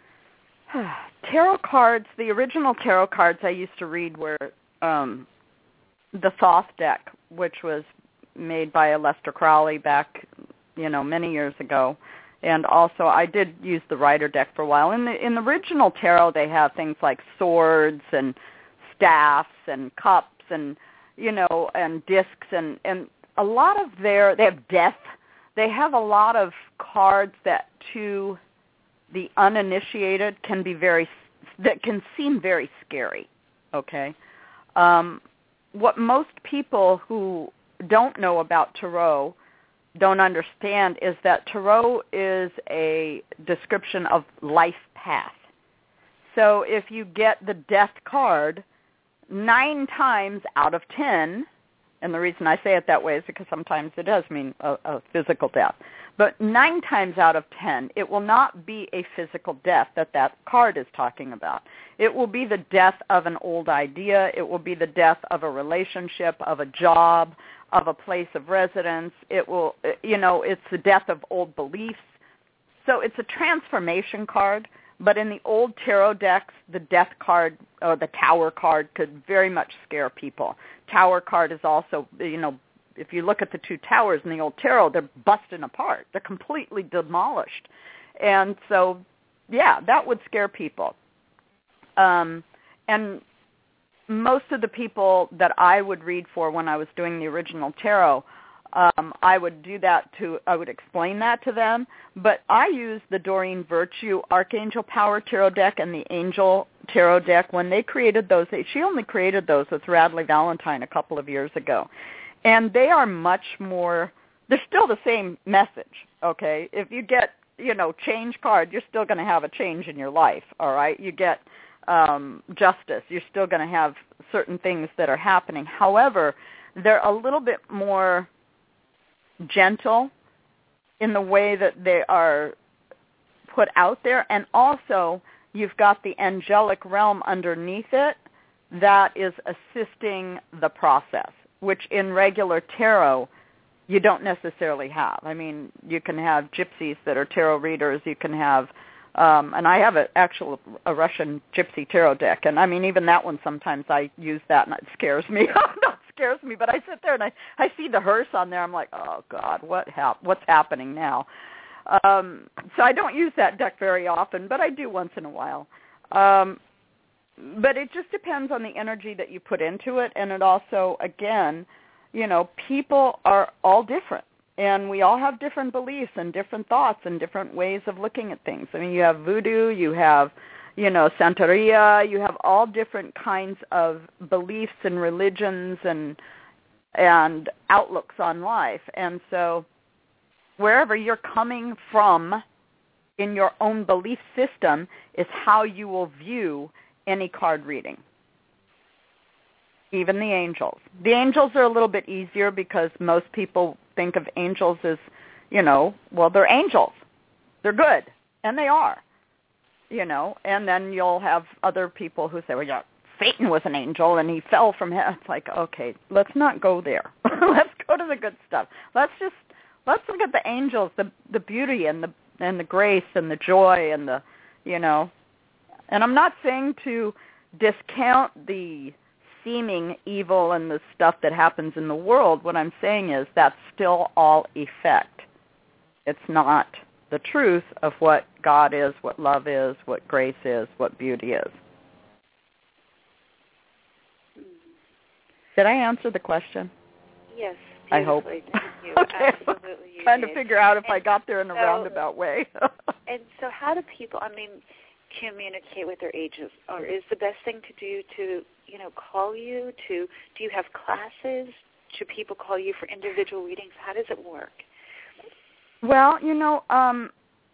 S2: Tarot cards, the original tarot cards I used to read were um, the Thoth deck, which was made by a Lester Crowley back, you know, many years ago. And also I did use the Rider deck for a while. In the in the original tarot, they have things like swords and staffs and cups and, you know, and discs and, and a lot of their, they have death. They have a lot of cards that to the uninitiated can be very, that can seem very scary, okay? Um, what most people who don't know about tarot don't understand is that tarot is a description of life path. So if you get the death card, nine times out of ten, and the reason I say it that way is because sometimes it does mean a, a physical death, but nine times out of ten, it will not be a physical death that that card is talking about. It will be the death of an old idea. It will be the death of a relationship, of a job, of a place of residence. It will, you know, it's the death of old beliefs. So it's a transformation card, but in the old tarot decks, the death card or the tower card could very much scare people. Tower card is also, you know, if you look at the two towers in the old tarot, they're busting apart. They're completely demolished. And so, yeah, that would scare people. Um, and most of the people that I would read for when I was doing the original tarot, um, I would do that to, I would explain that to them. But I use the Doreen Virtue Archangel Power Tarot deck and the Angel tarot deck, when they created those, she only created those with Radley Valentine a couple of years ago. And they are much more, they're still the same message, okay? If you get, you know, change card, you're still going to have a change in your life, all right? You get um, justice, you're still going to have certain things that are happening. However, they're a little bit more gentle in the way that they are put out there, and also you've got the angelic realm underneath it that is assisting the process, which in regular tarot you don't necessarily have. I mean, you can have gypsies that are tarot readers. You can have, um, and I have a actual a Russian gypsy tarot deck, and I mean even that one sometimes I use that and it scares me. Not scares me, but I sit there and I I see the hearse on there. I'm like, oh God, what hap- what's happening now? Um, so I don't use that deck very often, but I do once in a while. Um, but it just depends on the energy that you put into it, and it also, again, you know, people are all different, and we all have different beliefs and different thoughts and different ways of looking at things. I mean, you have voodoo, you have, you know, Santeria, you have all different kinds of beliefs and religions and and outlooks on life, and so wherever you're coming from in your own belief system is how you will view any card reading. Even the angels. The angels are a little bit easier because most people think of angels as, you know, well, they're angels. They're good, and they are, you know. And then you'll have other people who say, well, yeah, Satan was an angel, and he fell from heaven. It's like, okay, let's not go there. Let's go to the good stuff. Let's just, let's look at the angels, the the beauty and the and the grace and the joy and the, you know. And I'm not saying to discount the seeming evil and the stuff that happens in the world. What I'm saying is that's still all effect. It's not the truth of what God is, what love is, what grace is, what beauty is. Did I answer the question?
S1: Yes.
S2: I hope.
S1: Thank you.
S2: Okay.
S1: Absolutely. You
S2: Trying
S1: did.
S2: to figure out if
S1: and
S2: I got there in a
S1: so,
S2: roundabout way.
S1: And so how do people, I mean, communicate with their agents? Or is the best thing to do to, you know, call you? To do you have classes? Should people call you for individual readings? How does it work?
S2: Well, you know, um,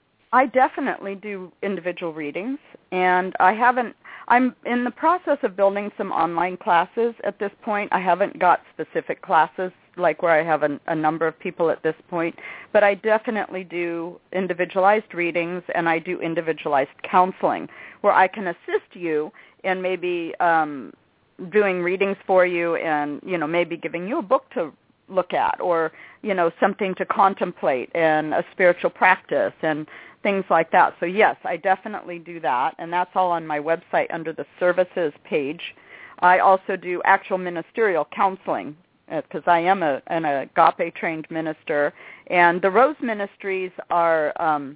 S2: I definitely do individual readings, and I haven't, I'm in the process of building some online classes at this point. I haven't got specific classes like where I have a, a number of people at this point, but I definitely do individualized readings, and I do individualized counseling where I can assist you in maybe um, doing readings for you and, you know, maybe giving you a book to look at or, you know, something to contemplate and a spiritual practice and things like that. So, yes, I definitely do that, and that's all on my website under the services page. I also do actual ministerial counseling because I am a, an agape-trained minister, and the Rose Ministries are, um,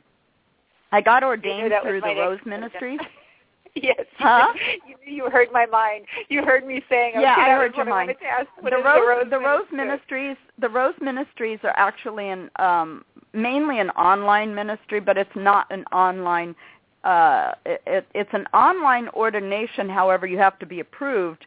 S2: I got ordained through the Rose Ministries.
S1: Yes,
S2: huh?
S1: you, you heard my mind. You heard me saying, okay,
S2: yeah, I heard your
S1: I
S2: mind.
S1: To ask,
S2: the, Rose,
S1: the Rose,
S2: the Rose
S1: Ministry?
S2: Ministries, the Rose Ministries are actually an um, mainly an online ministry, but it's not an online. Uh, it, it, it's an online ordination. However, you have to be approved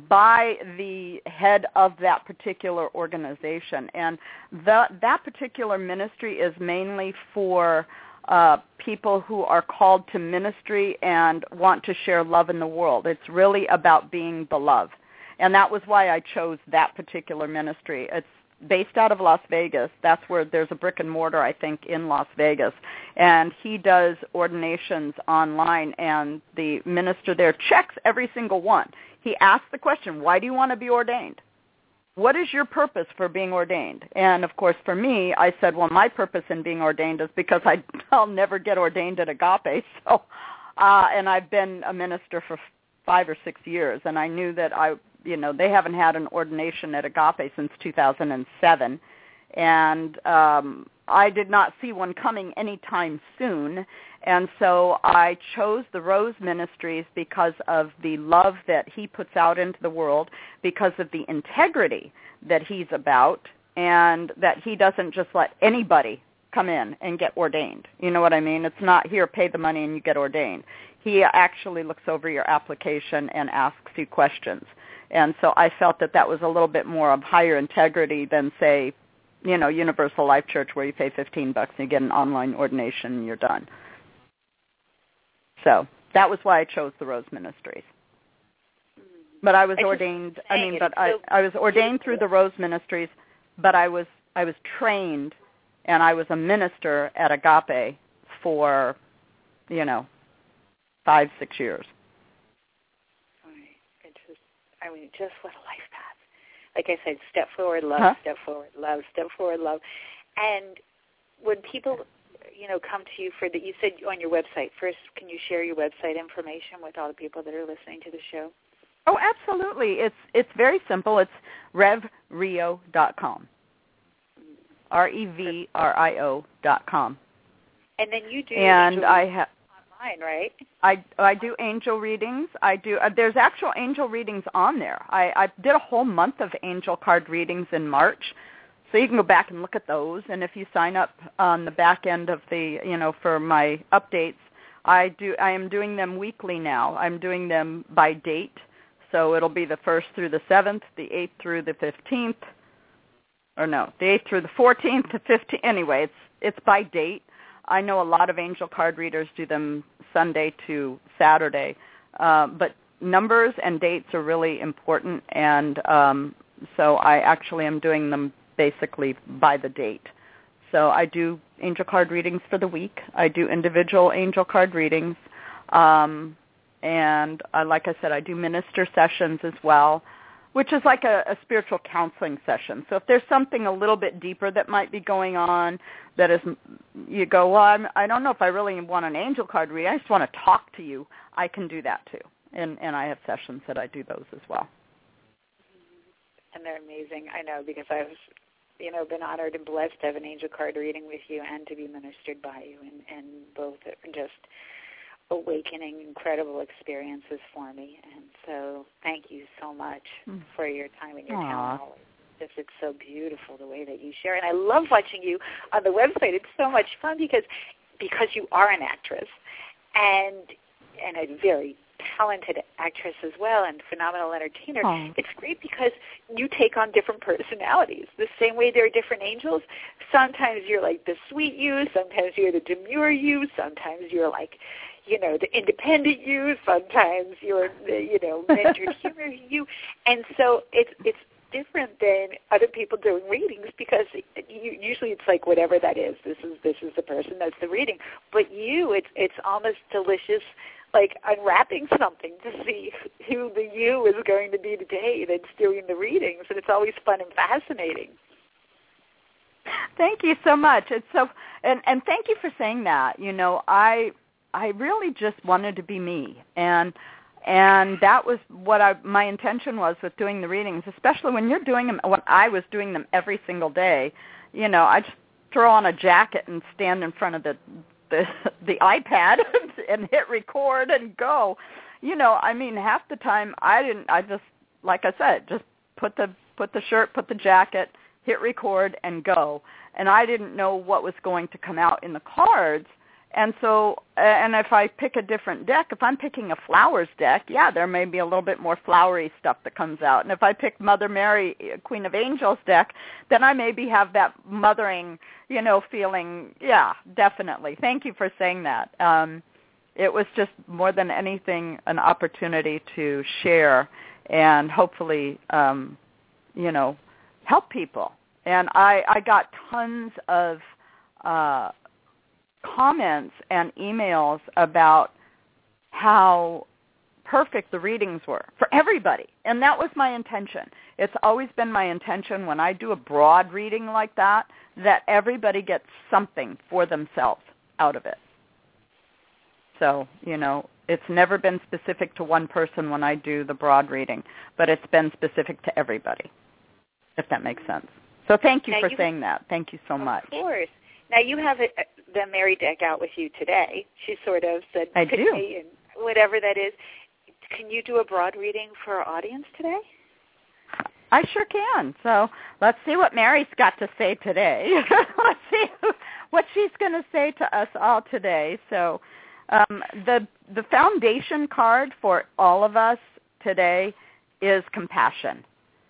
S2: by the head of that particular organization, and the, that particular ministry is mainly for Uh, people who are called to ministry and want to share love in the world. It's really about being the love. And that was why I chose that particular ministry. It's based out of Las Vegas. That's where there's a brick and mortar, I think, in Las Vegas. And he does ordinations online, and the minister there checks every single one. He asks the question, why do you want to be ordained? What is your purpose for being ordained? And, of course, for me, I said, well, my purpose in being ordained is because I, I'll never get ordained at Agape. So, uh, and I've been a minister for five or six years, and I knew that I, you know, they haven't had an ordination at Agape since two thousand seven. And um, I did not see one coming anytime soon. And so I chose the Rose Ministries because of the love that he puts out into the world, because of the integrity that he's about, and that he doesn't just let anybody come in and get ordained. You know what I mean? It's not here, pay the money and you get ordained. He actually looks over your application and asks you questions. And so I felt that that was a little bit more of higher integrity than, say, you know, Universal Life Church where you pay fifteen bucks and you get an online ordination and you're done. So that was why I chose the Rose Ministries. But I was I ordained, I mean, but I, I was ordained through the Rose Ministries, but I was I was trained and I was a minister at Agape for, you know, five, six years.
S1: It just, I mean, just what a life path. Like I said, step forward, love,
S2: huh?
S1: step forward, love, step forward, love. And when people, you know, come to you for the, you said on your website, first, can you share your website information with all the people that are listening to the show?
S2: Oh, absolutely. It's it's very simple. It's rev rio dot com. R E V R I O dot com.
S1: And then you do
S2: and I have
S1: online, right?
S2: I I do angel readings. I do. Uh, there's actual angel readings on there. I, I did a whole month of angel card readings in March, so you can go back and look at those. And if you sign up on the back end of the, you know, for my updates, I do. I am doing them weekly now. I'm doing them by date. So it'll be the first through the seventh, the eighth through the fifteenth, or no, the eighth through the fourteenth, the fifteenth. Anyway, it's it's by date. I know a lot of angel card readers do them Sunday to Saturday, uh, but numbers and dates are really important, and um, so I actually am doing them basically by the date. So I do angel card readings for the week. I do individual angel card readings. Um, And uh, like I said, I do minister sessions as well, which is like a, a spiritual counseling session. So if there's something a little bit deeper that might be going on that is, you go, well, I'm, I don't know if I really want an angel card reading. I just want to talk to you. I can do that too. And, and I have sessions that I do those as well.
S1: And they're amazing. I know, because I've, you know, been honored and blessed to have an angel card reading with you and to be ministered by you. And, and both are just awakening, incredible experiences for me, and so thank you so much mm. for your time and your
S2: Aww.
S1: talent. It's, it's so beautiful the way that you share, and I love watching you on the website. It's so much fun because because you are an actress and and a very talented actress as well, and phenomenal entertainer.
S2: Aww.
S1: It's great because you take on different personalities. The same way there are different angels. Sometimes you're like the sweet you. Sometimes you're the demure you. Sometimes you're like, you know, the independent you. Sometimes you're the, you know, mentored humor you. And so it's it's different than other people doing readings because you, usually it's like whatever that is. This is this is the person that's the reading. But you, it's it's almost delicious, like unwrapping something to see who the you is going to be today that's doing the readings. And it's always fun and fascinating.
S2: Thank you so much. It's so, and, and thank you for saying that. You know, I I really just wanted to be me, and and that was what I, my intention was with doing the readings, especially when you're doing them, when I was doing them every single day. You know, I just throw on a jacket and stand in front of the the, the iPad and hit record and go. You know, I mean, half the time I didn't, I just, like I said, just put the put the shirt, put the jacket, hit record, and go. And I didn't know what was going to come out in the cards. And so, and if I pick a different deck, if I'm picking a flowers deck, yeah, there may be a little bit more flowery stuff that comes out. And if I pick Mother Mary, Queen of Angels deck, then I maybe have that mothering, you know, feeling. Yeah, definitely. Thank you for saying that. Um, it was just more than anything an opportunity to share and hopefully, um, you know, help people. And I, I got tons of uh, comments and emails about how perfect the readings were for everybody. And that was my intention. It's always been my intention when I do a broad reading like that, that everybody gets something for themselves out of it. So, you know, it's never been specific to one person when I do the broad reading, but it's been specific to everybody, if that makes sense. So thank you
S1: now
S2: for
S1: you,
S2: saying that. Thank you so
S1: of
S2: much.
S1: Of course. Now, you have a, the Mary deck out with you today. She sort of said,
S2: I
S1: pick
S2: do.
S1: me and whatever that is. Can you do a broad reading for our audience today?
S2: I sure can. So let's see what Mary's got to say today. Let's see what she's going to say to us all today. So um, the the foundation card for all of us today is compassion.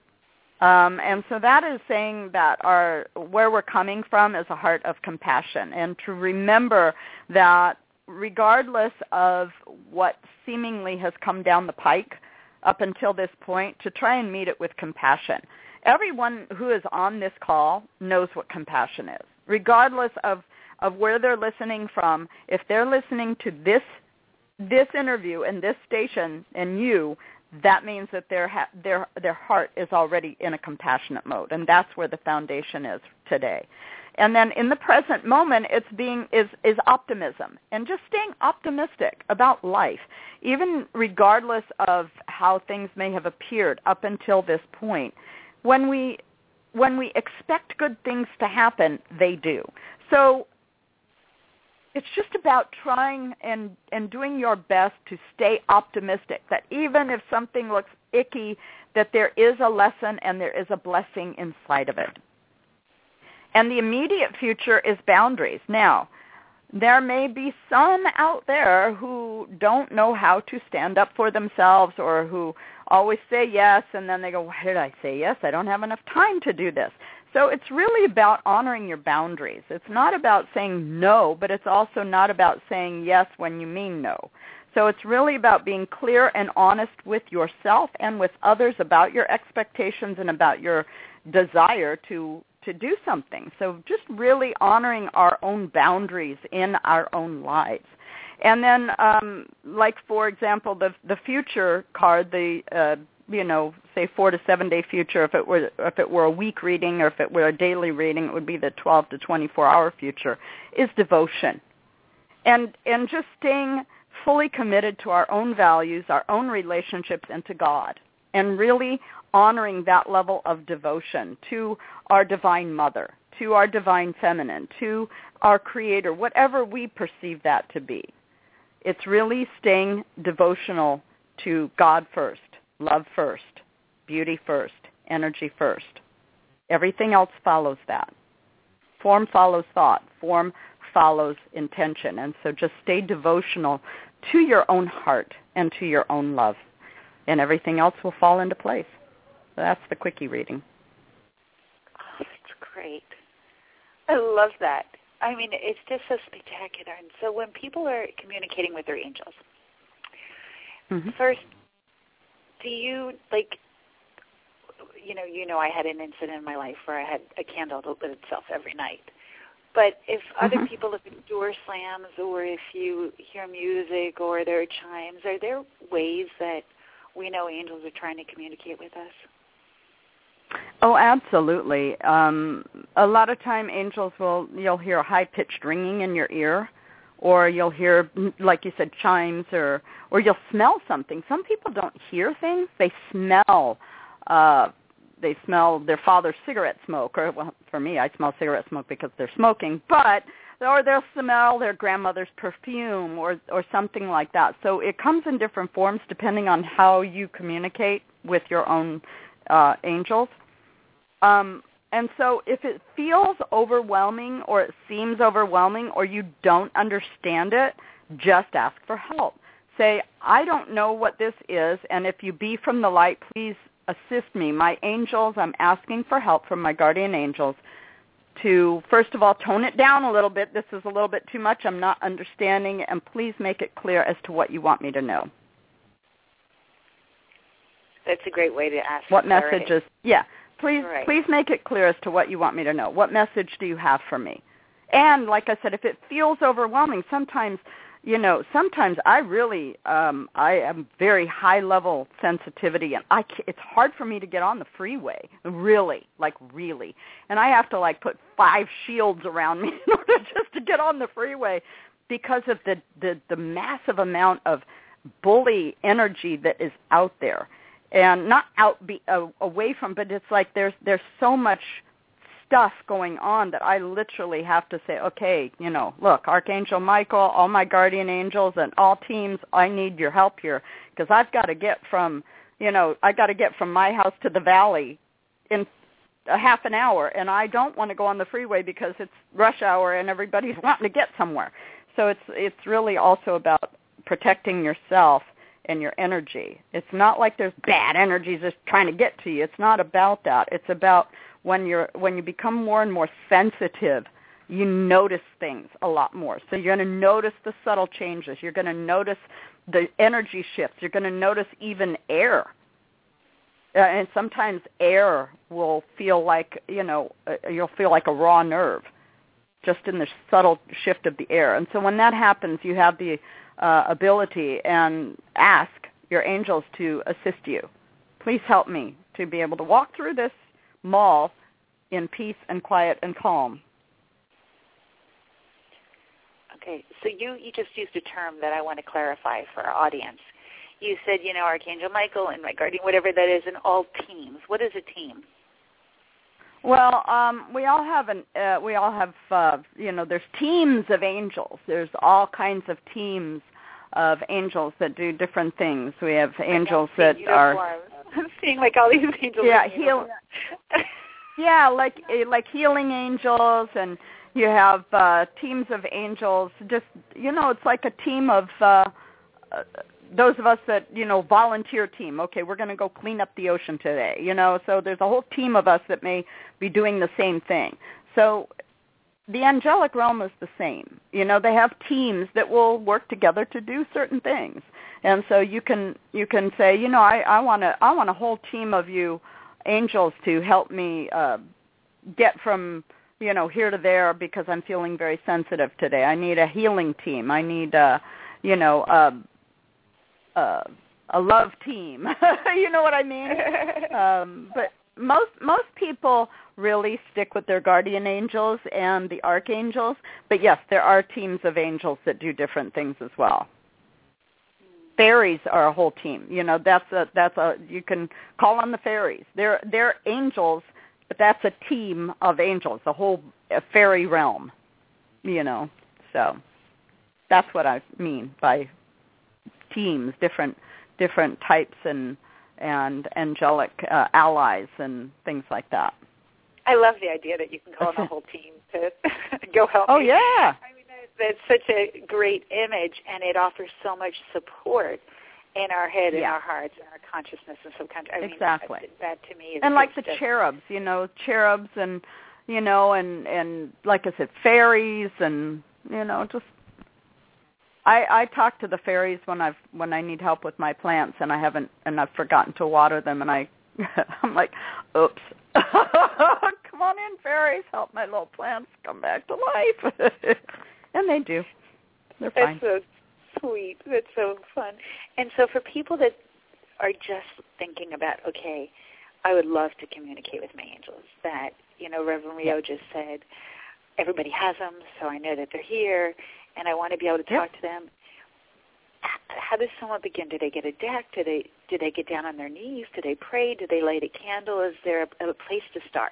S2: Um, and so that is saying that our where we're coming from is a heart of compassion, and to remember that regardless of what seemingly has come down the pike up until this point, to try and meet it with compassion. Everyone who is on this call knows what compassion is. Regardless of, of where they're listening from, if they're listening to this this interview and this station and you, that means that their ha- their their heart is already in a compassionate mode, and that's where the foundation is today. And then in the present moment, it's being is is optimism and just staying optimistic about life, even regardless of how things may have appeared up until this point. When we when we expect good things to happen, they do. So it's just about trying and, and doing your best to stay optimistic, that even if something looks icky, that there is a lesson and there is a blessing inside of it. And the immediate future is boundaries. Now, there may be some out there who don't know how to stand up for themselves, or who always say yes, and then they go, why did I say yes? I don't have enough time to do this. So it's really about honoring your boundaries. It's not about saying no, but it's also not about saying yes when you mean no. So it's really about being clear and honest with yourself and with others about your expectations and about your desire to to do something. So just really honoring our own boundaries in our own lives. And then, um, like, for example, the the future card, the, uh, you know, say four to seven day future, if it were if it were a week reading or if it were a daily reading, it would be the twelve to twenty-four hour future, is devotion. And and just staying fully committed to our own values, our own relationships, and to God, and really honoring that level of devotion to our Divine Mother, to our Divine Feminine, to our Creator, whatever we perceive that to be. It's really staying devotional to God first, love first, beauty first, energy first. Everything else follows that. Form follows thought. Form follows intention. And so just stay devotional to your own heart and to your own love, and everything else will fall into place. So that's the quickie reading.
S1: Oh, that's great. I love that. I mean, it's just so spectacular. And so when people are communicating with their angels, mm-hmm. first, do you, like, you know, you know I had an incident in my life where I had a candle that lit itself every night. But if other mm-hmm. people, if the door slams or if you hear music or there are chimes, are there ways that we know angels are trying to communicate with us?
S2: Oh, absolutely. Um, a lot of time angels will, you'll hear a high-pitched ringing in your ear, or you'll hear, like you said, chimes, or, or you'll smell something. Some people don't hear things. They smell uh, they smell their father's cigarette smoke, or, well, for me, I smell cigarette smoke because they're smoking, but, or they'll smell their grandmother's perfume or, or something like that. So it comes in different forms depending on how you communicate with your own uh, angels. Um, and so if it feels overwhelming or it seems overwhelming or you don't understand it, just ask for help. Say, I don't know what this is, and if you be from the light, please assist me. My angels, I'm asking for help from my guardian angels to, first of all, tone it down a little bit. This is a little bit too much. I'm not understanding, and please make it clear as to what you want me to know.
S1: That's a great way to ask.
S2: What messages? Yeah. Please,
S1: right.
S2: please make it clear as to what you want me to know. What message do you have for me? And like I said, if it feels overwhelming, sometimes, you know, sometimes I really, um, I am very high level sensitivity, and I can't, it's hard for me to get on the freeway, really, like really. And I have to like put five shields around me in order just to get on the freeway because of the, the, the massive amount of bully energy that is out there. And not out be, uh, away from, but it's like there's there's so much stuff going on that I literally have to say, okay, you know, look, Archangel Michael, all my guardian angels, and all teams, I need your help here because I've got to get from, you know, I got to get from my house to the valley in a half an hour, and I don't want to go on the freeway because it's rush hour and everybody's wanting to get somewhere. So it's it's really also about protecting yourself and your energy. It's not like there's bad energies just trying to get to you. It's not about that. It's about when you're when you become more and more sensitive, you notice things a lot more. So you're going to notice the subtle changes. You're going to notice the energy shifts. You're going to notice even air. Uh, and sometimes air will feel like, you know, uh, you'll feel like a raw nerve just in the subtle shift of the air. And so when that happens, you have the uh, ability and ask your angels to assist you. Please help me to be able to walk through this mall in peace and quiet and calm.
S1: Okay, so you, you just used a term that I want to clarify for our audience. You said, you know, Archangel Michael and my guardian, whatever that is, and all teams. What is a team?
S2: Well, um, we all have an, uh, we all have, uh, you know, there's teams of angels. There's all kinds of teams of angels that do different things. We have angels that are.
S1: I'm seeing like all these angels.
S2: Yeah, heal. Yeah, like like healing angels, and you have uh, teams of angels. Just, you know, it's like a team of uh, uh, those of us that, you know, volunteer team. Okay, we're going to go clean up the ocean today. You know, so there's a whole team of us that may be doing the same thing. So the angelic realm is the same. You know, they have teams that will work together to do certain things. And so you can you can say, you know, I, I want to I want a whole team of you angels to help me uh, get from, you know, here to there because I'm feeling very sensitive today. I need a healing team. I need, uh, you know, uh, uh, a love team. You know what I mean? um, but most most people really stick with their guardian angels and the archangels. But yes, there are teams of angels that do different things as well. Fairies are a whole team. You know, that's a that's a you can call on the fairies. They're they're angels, but that's a team of angels, the whole fairy realm. You know, so that's what I mean by teams, different different types and and angelic uh, allies and things like that.
S1: I love the idea that you can call on a whole team to go help
S2: oh,
S1: me.
S2: Oh, yeah.
S1: I mean, that's such a great image, and it offers so much support in our head, in
S2: yeah.
S1: our hearts, in our consciousness, and subconscious. I
S2: exactly.
S1: mean, that, that to me is
S2: and like the
S1: just
S2: cherubs, you know, cherubs and, you know, and, and like I said, fairies and, you know, just I, I talk to the fairies when I've when I need help with my plants and I haven't and I've forgotten to water them and I I'm like, oops. Come on in, fairies, help my little plants come back to life. And they do. They're fine.
S1: That's so sweet. That's so fun. And so for people that are just thinking about, okay, I would love to communicate with my angels, that, you know, Reverend Rio
S2: yep.
S1: just said, everybody has them, so I know that they're here, and I want to be able to talk
S2: yep.
S1: to them. How does someone begin? Do they get a deck? Do they do they get down on their knees? Do they pray? Do they light a candle? Is there a, a place to start?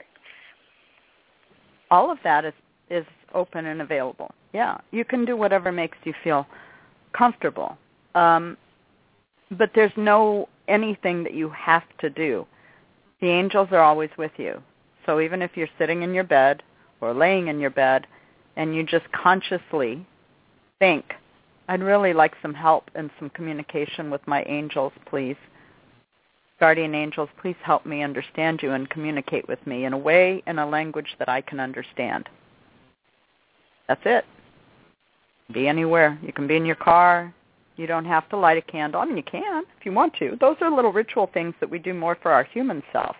S2: All of that is, is open and available. Yeah, you can do whatever makes you feel comfortable. Um, but there's no anything that you have to do. The angels are always with you. So even if you're sitting in your bed or laying in your bed and you just consciously think, I'd really like some help and some communication with my angels, please. Guardian angels, please help me understand you and communicate with me in a way, in a language that I can understand. That's it. Be anywhere. You can be in your car. You don't have to light a candle. I mean, you can if you want to. Those are little ritual things that we do more for our human self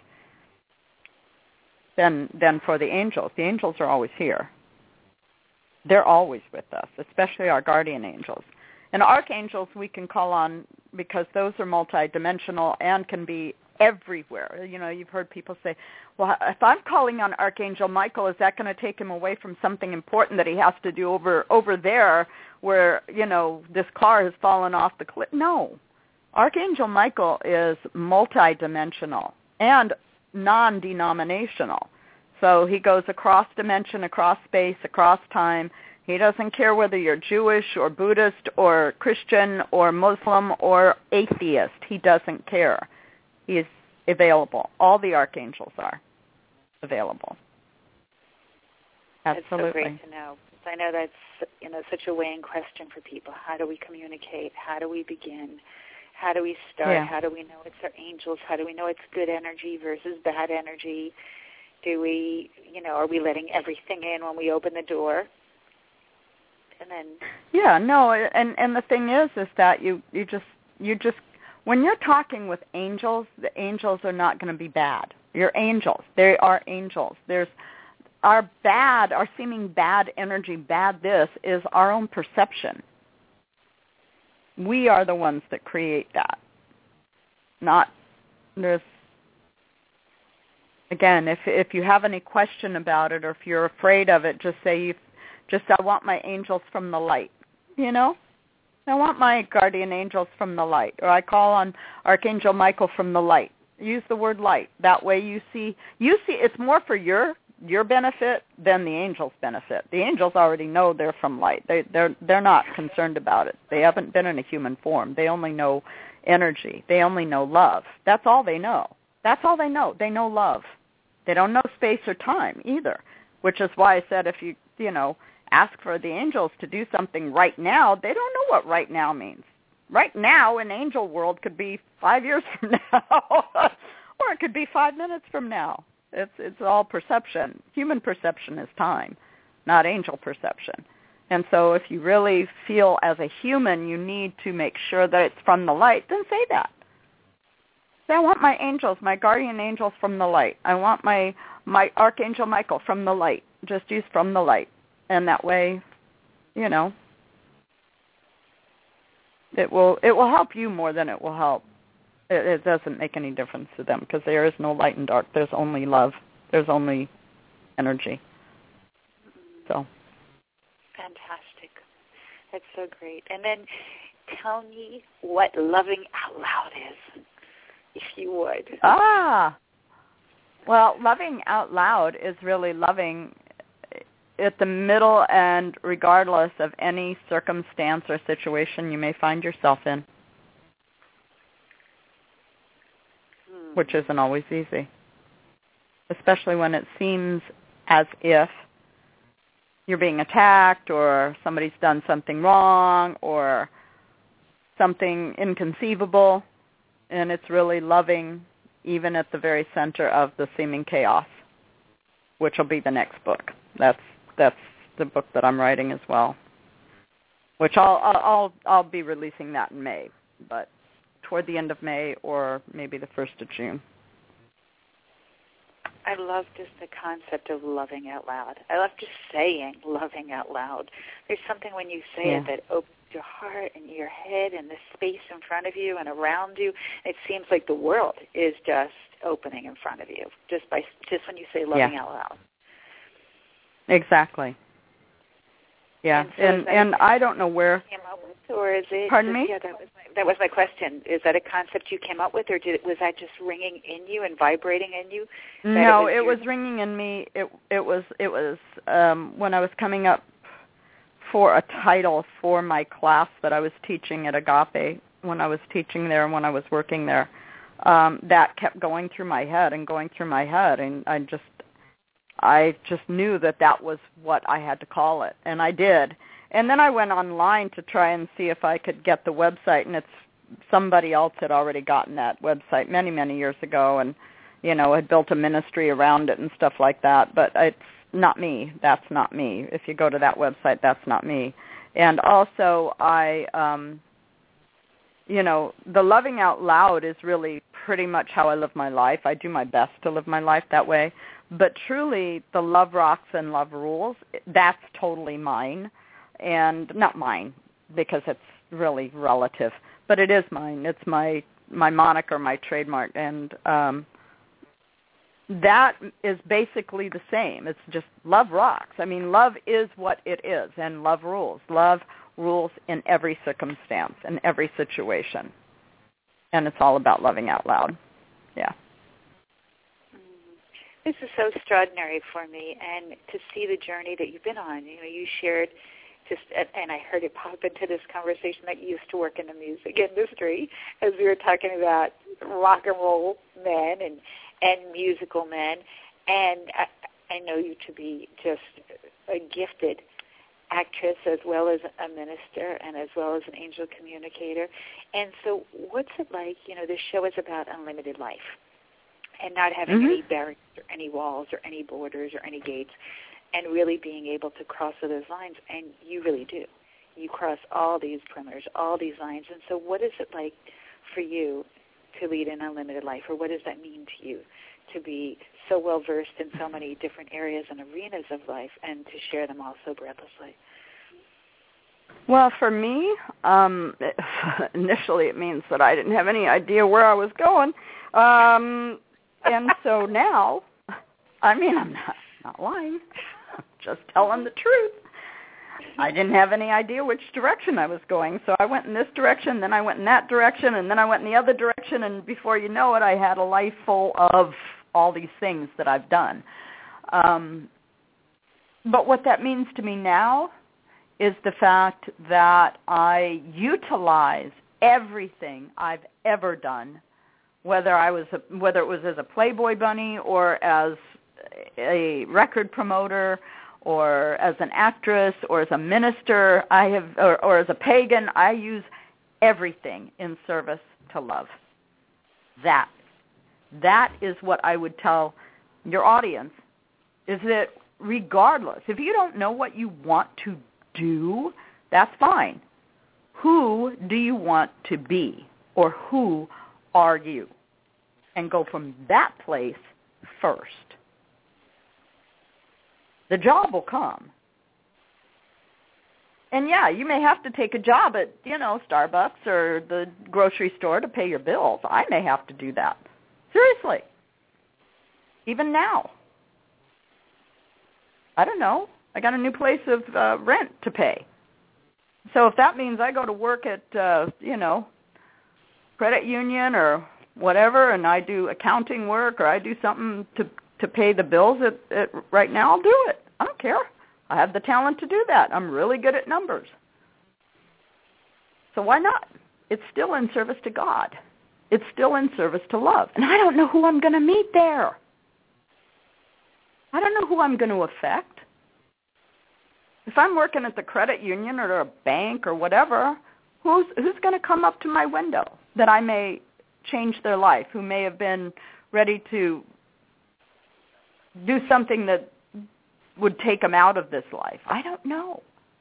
S2: than than for the angels. The angels are always here. They're always with us, especially our guardian angels. And archangels we can call on because those are multidimensional and can be everywhere. You know, you've heard people say, well, if I'm calling on Archangel Michael, is that going to take him away from something important that he has to do over over there where, you know, this car has fallen off the cliff? No. Archangel Michael is multidimensional and non-denominational. So he goes across dimension, across space, across time. He doesn't care whether you're Jewish or Buddhist or Christian or Muslim or atheist. He doesn't care. He is available. All the archangels are. available. Absolutely.
S1: That's so great to know. I know that's, you know, such a weighing question for people. How do we communicate? How do we begin? How do we start?
S2: Yeah.
S1: How do we know it's our angels? How do we know it's good energy versus bad energy? Do we, you know, are we letting everything in when we open the door? And then
S2: yeah, no, and and the thing is, is that you you just you just when you're talking with angels, the angels are not going to be bad. You're angels. They are angels. There's our bad, our seeming bad energy, bad this is our own perception. We are the ones that create that. Not there's again, if if you have any question about it or if you're afraid of it, just say you just I want my angels from the light, you know? I want my guardian angels from the light, or I call on Archangel Michael from the light. Use the word light. That way you see you see it's more for your your benefit than the angels' benefit. The angels already know they're from light. They they're they're not concerned about it. They haven't been in a human form. They only know energy. They only know love. That's all they know. That's all they know. They know love. They don't know space or time either, which is why I said if you, you know, ask for the angels to do something right now, they don't know what right now means. Right now in angel world could be five years from now, or it could be five minutes from now. It's it's all perception. Human perception is time, not angel perception. And so if you really feel as a human you need to make sure that it's from the light, then say that. Say, I want my angels, my guardian angels from the light. I want my, my Archangel Michael from the light. Just use from the light. And that way, you know, it will it will help you more than it will help. It, it doesn't make any difference to them because there is no light and dark. There's only love. There's only energy. So.
S1: Fantastic. That's so great. And then tell me what loving out loud is, if you would.
S2: Ah. Well, loving out loud is really loving at the middle and regardless of any circumstance or situation you may find yourself in, hmm. which isn't always easy, especially when it seems as if you're being attacked or somebody's done something wrong or something inconceivable, and it's really loving even at the very center of the seeming chaos, which will be the next book. That's that's the book that I'm writing as well, which I'll I'll I'll be releasing that in May, but toward the end of May or maybe the first of June.
S1: I love just the concept of loving out loud. I love just saying loving out loud. There's something when you say
S2: yeah.
S1: it that opens your heart and your head and the space in front of you and around you. It seems like the world is just opening in front of you just by just when you say loving
S2: yeah.
S1: out loud.
S2: Exactly. Yeah,
S1: and, so
S2: and, and I don't know where.
S1: Came up with, or is it?
S2: Pardon
S1: just,
S2: me?
S1: Yeah, that was my, that was my question. Is that a concept you came up with, or did was that just ringing in you and vibrating in you?
S2: No,
S1: it was,
S2: it
S1: your...
S2: was ringing in me. It it was it was um, when I was coming up for a title for my class that I was teaching at Agape. When I was teaching there and when I was working there, um, that kept going through my head and going through my head, and I just. I just knew that that was what I had to call it, and I did. And then I went online to try and see if I could get the website, and it's somebody else had already gotten that website many, many years ago and, you know, had built a ministry around it and stuff like that. But it's not me. That's not me. If you go to that website, that's not me. And also I, um, you know, the loving out loud is really pretty much how I live my life. I do my best to live my life that way. But truly, the love rocks and love rules, that's totally mine. And not mine, because it's really relative. But it is mine. It's my, my moniker, my trademark. And um, that is basically the same. It's just love rocks. I mean, love is what it is, and love rules. Love rules in every circumstance, in every situation. And it's all about loving out loud. Yeah.
S1: This is so extraordinary for me, and to see the journey that you've been on. You know, you shared just, and I heard it pop into this conversation that you used to work in the music industry, as we were talking about rock and roll men and, and musical men. And I, I know you to be just a gifted actress as well as a minister and as well as an angel communicator. And so what's it like, you know, this show is about unlimited life and not having
S2: mm-hmm.
S1: any barriers or any walls or any borders or any gates, and really being able to cross those lines, and you really do. You cross all these perimeters, all these lines. And so what is it like for you to lead an unlimited life, or what does that mean to you to be so well versed in so many different areas and arenas of life and to share them all so breathlessly?
S2: Well, for me, um, initially it means that I didn't have any idea where I was going. Um, and so now, I mean, I'm not, not lying, just telling the truth. I didn't have any idea which direction I was going, so I went in this direction, then I went in that direction, and then I went in the other direction, and before you know it, I had a life full of all these things that I've done. Um, but what that means to me now is the fact that I utilize everything I've ever done, whether I was a, whether it was as a Playboy bunny or as a record promoter or as an actress or as a minister, I have, or, or as a pagan, I use everything in service to love. That, that is what I would tell your audience, is that regardless, if you don't know what you want to do, that's fine. Who do you want to be, or who are you? And go from that place first. The job will come. And yeah, you may have to take a job at, you know, Starbucks or the grocery store to pay your bills. I may have to do that. Seriously. Even now. I don't know. I got a new place of uh, rent to pay. So if that means I go to work at, uh, you know, credit union or whatever, and I do accounting work or I do something to to pay the bills at, at right now, I'll do it. I don't care. I have the talent to do that. I'm really good at numbers. So why not? It's still in service to God. It's still in service to love. And I don't know who I'm going to meet there. I don't know who I'm going to affect. If I'm working at the credit union or a bank or whatever, who's who's going to come up to my window that I may change their life, who may have been ready to do something that would take them out of this life? I don't know.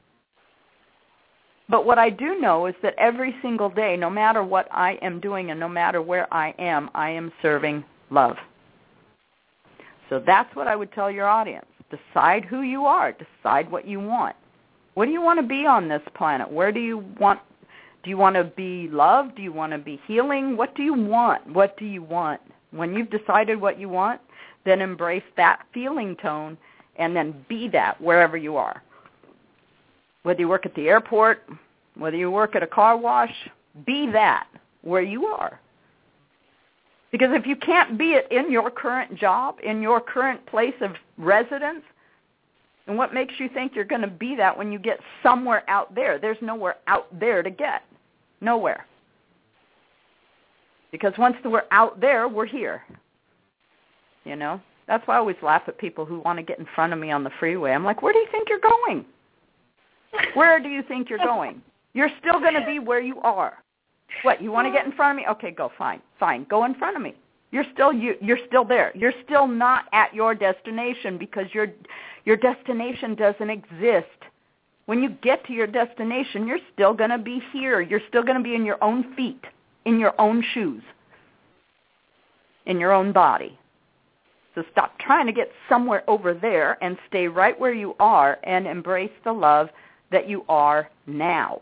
S2: But what I do know is that every single day, no matter what I am doing and no matter where I am, I am serving love. So that's what I would tell your audience. Decide who you are. Decide what you want. What do you want to be on this planet? Where do you want? Do you want to be love? Do you want to be healing? What do you want? What do you want? When you've decided what you want, then embrace that feeling tone and then be that wherever you are. Whether you work at the airport, whether you work at a car wash, be that where you are. Because if you can't be it in your current job, in your current place of residence, then what makes you think you're going to be that when you get somewhere out there? There's nowhere out there to get. Nowhere. Because once we're out there, we're here. You know? That's why I always laugh at people who want to get in front of me on the freeway. I'm like, where do you think you're going? Where do you think you're going? You're still going to be where you are. What, you want to get in front of me? Okay, go, fine, fine. Go in front of me. You're still you, you're still there. You're still not at your destination because your your destination doesn't exist. When you get to your destination, you're still going to be here. You're still going to be in your own feet, in your own shoes, in your own body. So stop trying to get somewhere over there and stay right where you are and embrace the love that you are now.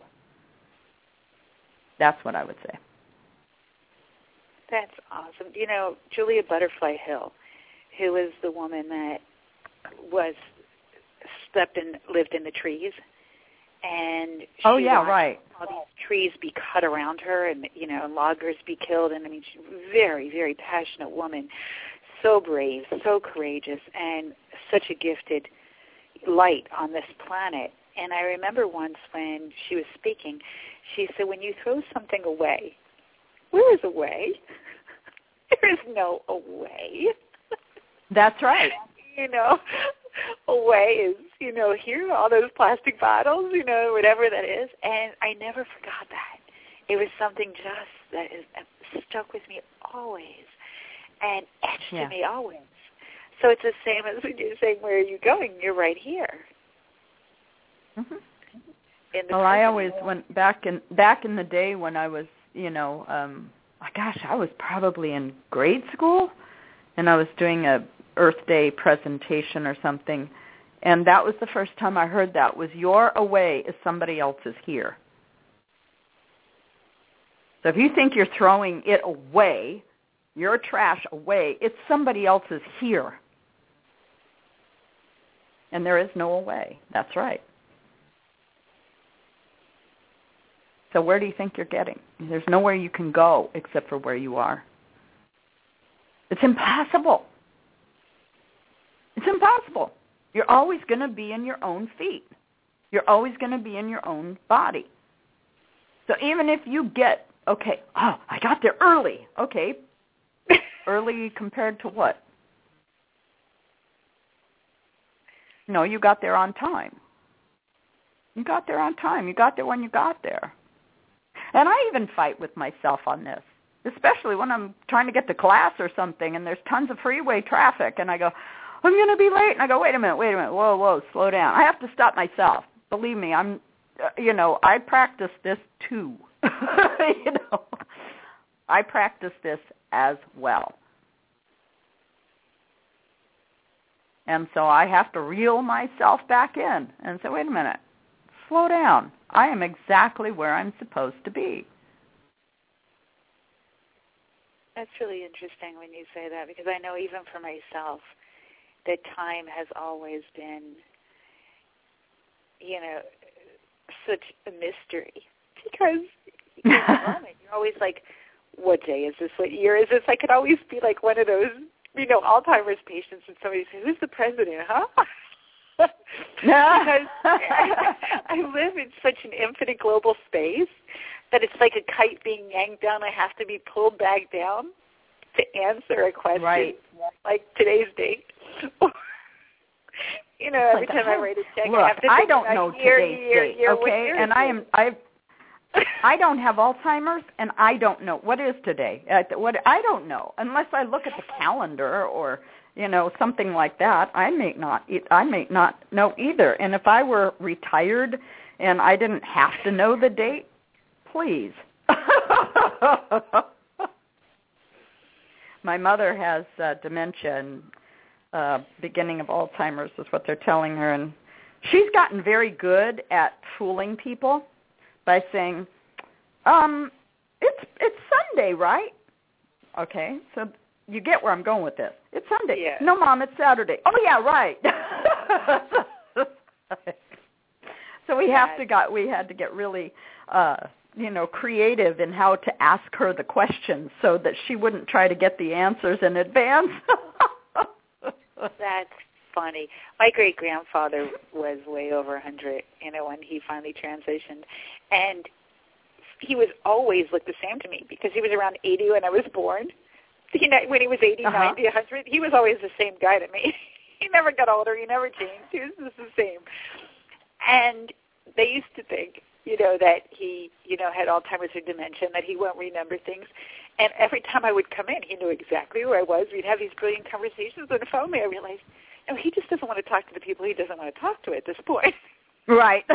S2: That's what I would say.
S1: That's awesome. You know, Julia Butterfly Hill, who is the woman that was slept and lived in the trees, and she
S2: oh yeah,
S1: watched
S2: right.
S1: all these trees be cut around her, and you know, loggers be killed, and I mean, she's a very, very passionate woman, so brave, so courageous, and such a gifted light on this planet. And I remember once when she was speaking, she said, when you throw something away, where is away? There is no away.
S2: That's right.
S1: You know, away is, you know, here are all those plastic bottles, you know, whatever that is. And I never forgot that. It was something just that is stuck with me always and etched
S2: yeah.
S1: to me always. So it's the same as when you're saying, where are you going? You're right here.
S2: Mm-hmm.
S1: In the
S2: well, I always went back in back in the day when I was, you know, um, gosh, I was probably in grade school, and I was doing a Earth Day presentation or something, and that was the first time I heard that was you're away as somebody else is here. So if you think you're throwing it away, your trash away, it's somebody else's here. And there is no away. That's right. So where do you think you're getting? There's nowhere you can go except for where you are. It's impossible. It's impossible. You're always going to be in your own feet. You're always going to be in your own body. So even if you get, okay, oh, I got there early. Okay, early compared to what? No, you got there on time. You got there on time. You got there when you got there. And I even fight with myself on this, especially when I'm trying to get to class or something and there's tons of freeway traffic and I go, I'm going to be late. And I go, wait a minute, wait a minute, whoa, whoa, slow down. I have to stop myself. Believe me, I'm, uh, you know, I practice this too. you know, I practice this as well. And so I have to reel myself back in and say, wait a minute, slow down. I am exactly where I'm supposed to be.
S1: That's really interesting when you say that, because I know even for myself that time has always been, you know, such a mystery. Because in the moment, you're always like, what day is this? What year is this? I could always be like one of those, you know, Alzheimer's patients and somebody says, who's the president, huh? because I, I live in such an infinite global space that it's like a kite being yanked down. I have to be pulled back down to answer a question,
S2: right.
S1: like today's date. you know, every time I write a check,
S2: look,
S1: I have to think
S2: I don't
S1: about
S2: know
S1: year,
S2: today's
S1: year,
S2: date,
S1: year,
S2: okay?
S1: year
S2: And I am I. I don't have Alzheimer's, and I don't know what is today. Uh, what I don't know unless I look at the calendar or you know something like that. I may not. I may not know either. And if I were retired and I didn't have to know the date, please. My mother has uh, dementia and uh, beginning of Alzheimer's is what they're telling her, and she's gotten very good at fooling people by saying, um, it's it's Sunday, right? Okay, so you get where I'm going with this. It's Sunday.
S1: Yeah.
S2: No, Mom, it's Saturday. Oh, yeah, right. so we have to got we had to get really, uh, you know, creative in how to ask her the questions so that she wouldn't try to get the answers in advance.
S1: That's funny. My great-grandfather was way over one hundred, you know, when he finally transitioned. And he was always looked the same to me because he was around eighty when I was born. You know, when he was eighty, uh-huh. ninety, one hundred, he was always the same guy to me. He never got older. He never changed. He was just the same. And they used to think, you know, that he, you know, had Alzheimer's or dementia and that he won't remember things. And every time I would come in, he knew exactly where I was. We'd have these brilliant conversations on the phone. I realized, no, he just doesn't want to talk to the people he doesn't want to talk to at this point.
S2: Right.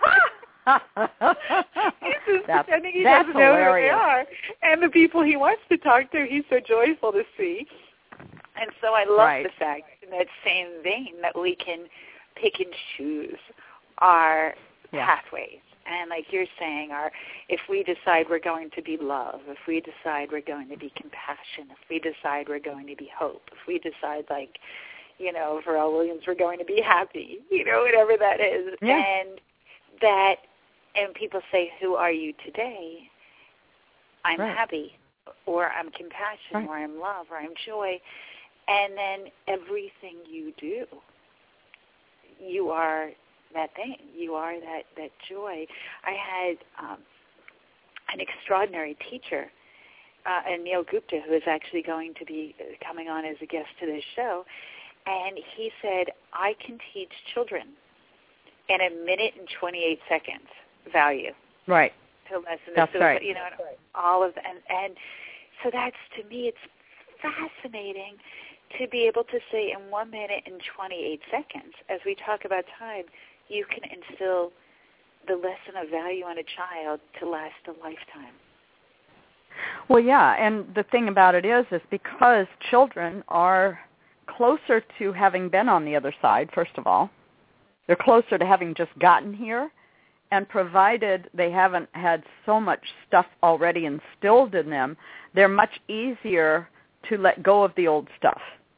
S1: He's just
S2: that's,
S1: pretending he
S2: that's
S1: doesn't know
S2: hilarious.
S1: who they are. And the people he wants to talk to, he's so joyful to see. And so I love
S2: right.
S1: the fact, in that same vein, that we can pick and choose our
S2: yeah.
S1: pathways. And like you're saying, our, if we decide we're going to be love, if we decide we're going to be compassion, if we decide we're going to be hope, if we decide, like, you know, Pharrell Williams, we're going to be happy, you know, whatever that is.
S2: Yeah.
S1: And that, and people say, who are you today? I'm
S2: right.
S1: happy, or I'm compassion,
S2: right.
S1: or I'm love, or I'm joy. And then everything you do, you are that thing. You are that, that joy. I had um, an extraordinary teacher uh, Anil Gupta, who is actually going to be coming on as a guest to this show, and he said, I can teach children in a minute and twenty-eight seconds value.
S2: Right.
S1: To lessen
S2: that's
S1: the,
S2: right.
S1: You know, all of and and so that's, to me, it's fascinating to be able to say in one minute and twenty-eight seconds, as we talk about time, you can instill the lesson of value on a child to last a lifetime.
S2: Well, yeah, and the thing about it is, is because children are closer to having been on the other side, first of all. They're closer to having just gotten here, and provided they haven't had so much stuff already instilled in them, they're much easier to let go of the old stuff.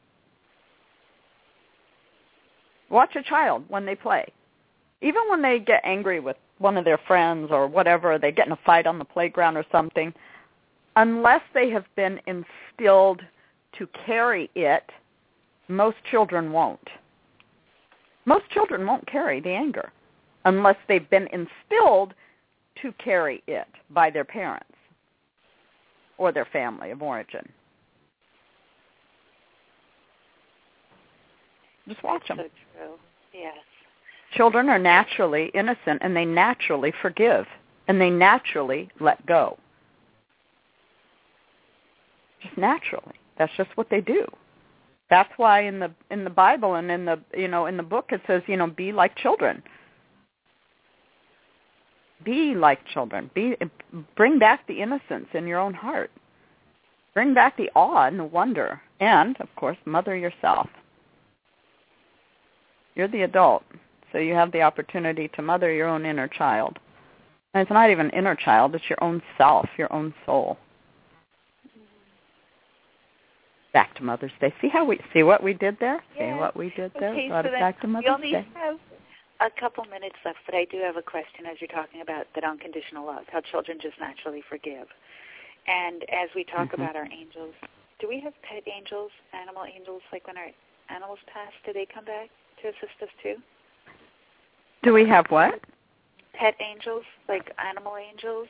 S2: Watch a child when they play. Even when they get angry with one of their friends or whatever, they get in a fight on the playground or something, unless they have been instilled to carry it, most children won't. Most children won't carry the anger unless they've been instilled to carry it by their parents or their family of origin. Just watch
S1: That's
S2: them.
S1: So true. Yes.
S2: Children are naturally innocent, and they naturally forgive, and they naturally let go. Just naturally. That's just what they do. That's why in the in the Bible and in the you know in the book it says, you know, be like children. Be like children. Be bring back the innocence in your own heart. Bring back the awe and the wonder, and of course, mother yourself. You're the adult, so you have the opportunity to mother your own inner child. And it's not even inner child, it's your own self, your own soul. Back to Mother's Day. See how we see what we did there?
S1: Yes.
S2: See what we did there?
S1: Okay,
S2: Brought
S1: so
S2: it back to Mother's
S1: we only
S2: Day.
S1: have a couple minutes left, but I do have a question as you're talking about that unconditional love, how children just naturally forgive. And as we talk
S2: mm-hmm.
S1: about our angels, do we have pet angels, animal angels, like when our animals pass, do they come back to assist us too?
S2: Do we have what?
S1: Pet angels, like animal angels?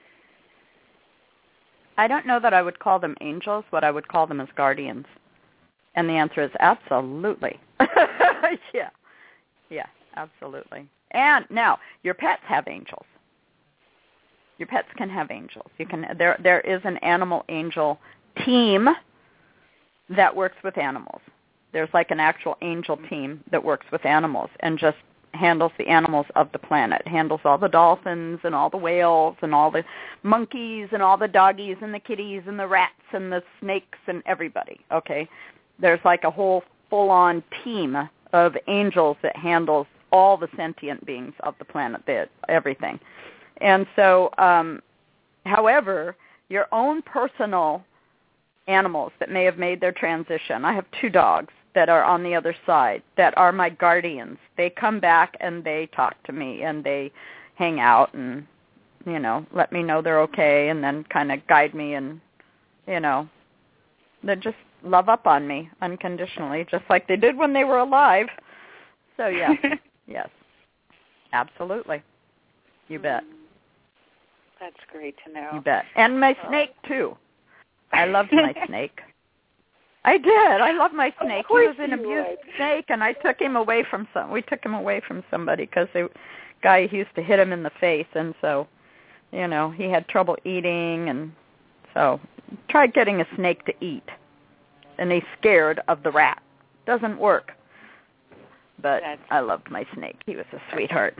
S2: I don't know that I would call them angels. What I would call them is guardians. And the answer is absolutely. yeah. Yeah, absolutely. And now, your pets have angels. Your pets can have angels. You can there there is an animal angel team that works with animals. There's like an actual angel team that works with animals and just handles the animals of the planet, handles all the dolphins and all the whales and all the monkeys and all the doggies and the kitties and the rats and the snakes and everybody, okay? There's like a whole full-on team of angels that handles all the sentient beings of the planet, that everything. And so, um, however, your own personal animals that may have made their transition, I have two dogs that are on the other side, that are my guardians. They come back and they talk to me and they hang out and, you know, let me know they're okay and then kind of guide me and, you know, they just love up on me unconditionally, just like they did when they were alive. So, yeah, yes, absolutely. You bet.
S1: That's great to know.
S2: You bet. And my snake, too. I loved my snake. I did. I love my snake. He was an abused would. snake, and I took him away from some. We took him away from somebody because the guy used to hit him in the face, and so, you know, he had trouble eating, and so tried getting a snake to eat, and he's scared of the rat. Doesn't work. But That's... I loved my snake. He was a sweetheart.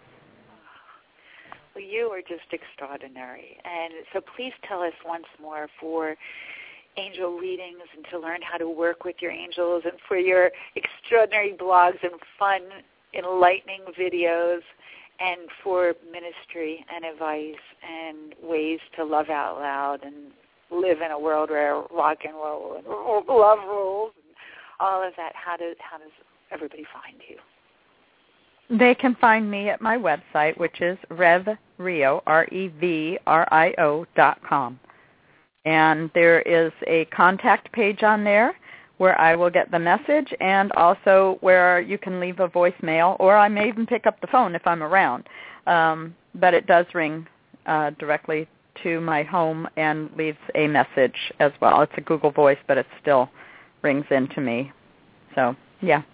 S1: Well, you are just extraordinary, and so please tell us once more for angel readings and to learn how to work with your angels and for your extraordinary blogs and fun, enlightening videos and for ministry and advice and ways to love out loud and live in a world where rock and roll and love rules and all of that. How does, how does everybody find you?
S2: They can find me at my website, which is revrio, R E V R I O dot com. And there is a contact page on there where I will get the message and also where you can leave a voicemail, or I may even pick up the phone if I'm around. Um, but it does ring uh, directly to my home and leaves a message as well. It's a Google Voice, but it still rings into me. So, yeah.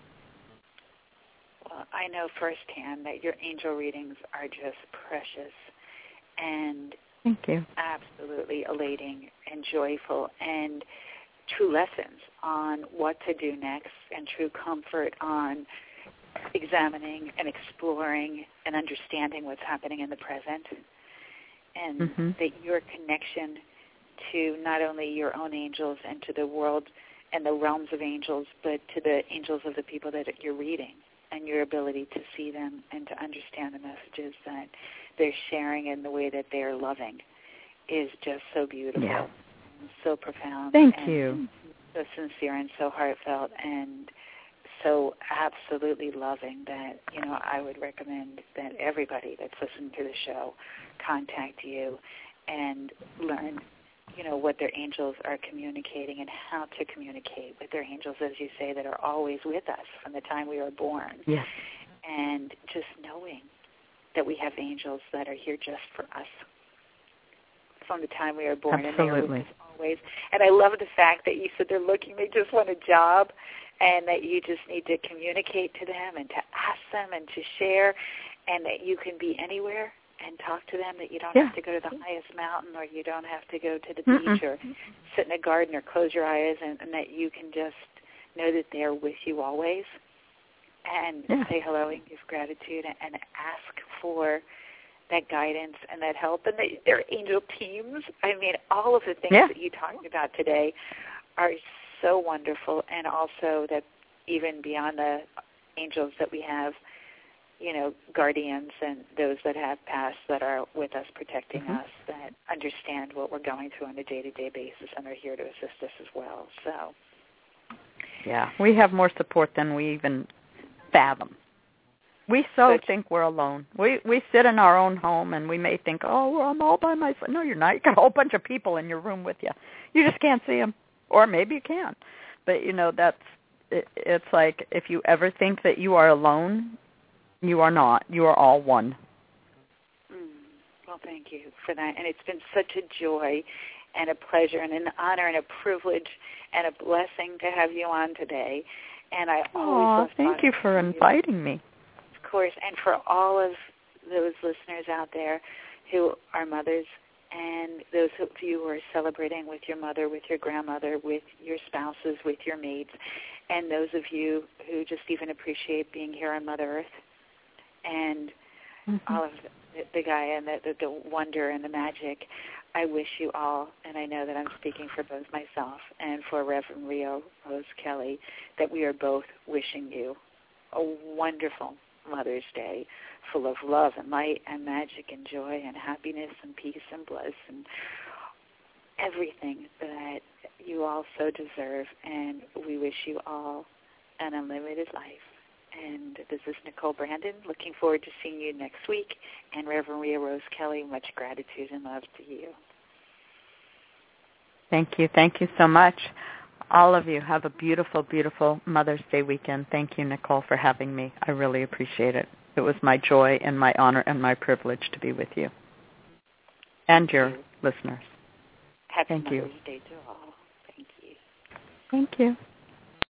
S1: Well, I know firsthand that your angel readings are just precious and
S2: thank you.
S1: Absolutely elating and joyful, and true lessons on what to do next, and true comfort on examining and exploring and understanding what's happening in the present, and
S2: mm-hmm.
S1: that your connection to not only your own angels and to the world and the realms of angels, but to the angels of the people that you're reading, and your ability to see them and to understand the messages that they're sharing and the way that they're loving is just so beautiful,
S2: yeah.
S1: and so profound.
S2: Thank
S1: and
S2: you.
S1: So sincere and so heartfelt and so absolutely loving that, you know, I would recommend that everybody that's listening to the show contact you and learn, you know, what their angels are communicating and how to communicate with their angels, as you say, that are always with us from the time we were born.
S2: Yes.
S1: And just knowing that we have angels that are here just for us from the time we were born.
S2: Absolutely.
S1: And they are with us always. And I love the fact that you said they're looking, they just want a job, and that you just need to communicate to them and to ask them and to share, and that you can be anywhere and talk to them, that you don't
S2: yeah.
S1: have to go to the highest mountain, or you don't have to go to the
S2: Mm-mm.
S1: beach or sit in a garden or close your eyes, and, and that you can just know that they're with you always, and
S2: yeah.
S1: say hello and give gratitude and, and ask for that guidance and that help. And they, their angel teams, I mean, all of the things
S2: yeah.
S1: that you talked about today are so wonderful, and also that even beyond the angels that we have, you know, guardians and those that have passed that are with us, protecting
S2: mm-hmm.
S1: us, that understand what we're going through on a day-to-day basis and are here to assist us as well. So,
S2: yeah, we have more support than we even fathom. We so
S1: Good.
S2: think we're alone. We we sit in our own home and we may think, oh, well, I'm all by myself. No, you're not. You got a whole bunch of people in your room with you. You just can't see them, or maybe you can. But you know, that's it, it's like if you ever think that you are alone, you are not. You are all one.
S1: Mm. Well, thank you for that. And it's been such a joy and a pleasure and an honor and a privilege and a blessing to have you on today. And I always
S2: Aww,
S1: love
S2: thank you for inviting you. me.
S1: Of course, and for all of those listeners out there who are mothers, and those of you who are celebrating with your mother, with your grandmother, with your spouses, with your mates, and those of you who just even appreciate being here on Mother Earth, and mm-hmm. all of the, the Gaia and the, the, the wonder and the magic, I wish you all, and I know that I'm speaking for both myself and for Reverend Rio Rose Kelly, that we are both wishing you a wonderful Mother's Day, full of love and light and magic and joy and happiness and peace and bliss and everything that you all so deserve. And we wish you all an unlimited life. And this is Nicole Brandon, looking forward to seeing you next week. And Reverend Ria Rose Kelly, much gratitude and love to you.
S2: Thank you. Thank you so much. All of you have a beautiful, beautiful Mother's Day weekend. Thank you, Nicole, for having me. I really appreciate it. It was my joy and my honor and my privilege to be with you and your
S1: you.
S2: listeners.
S1: Happy
S2: Thank
S1: Mother's
S2: you.
S1: Day to all. Thank you.
S2: Thank you.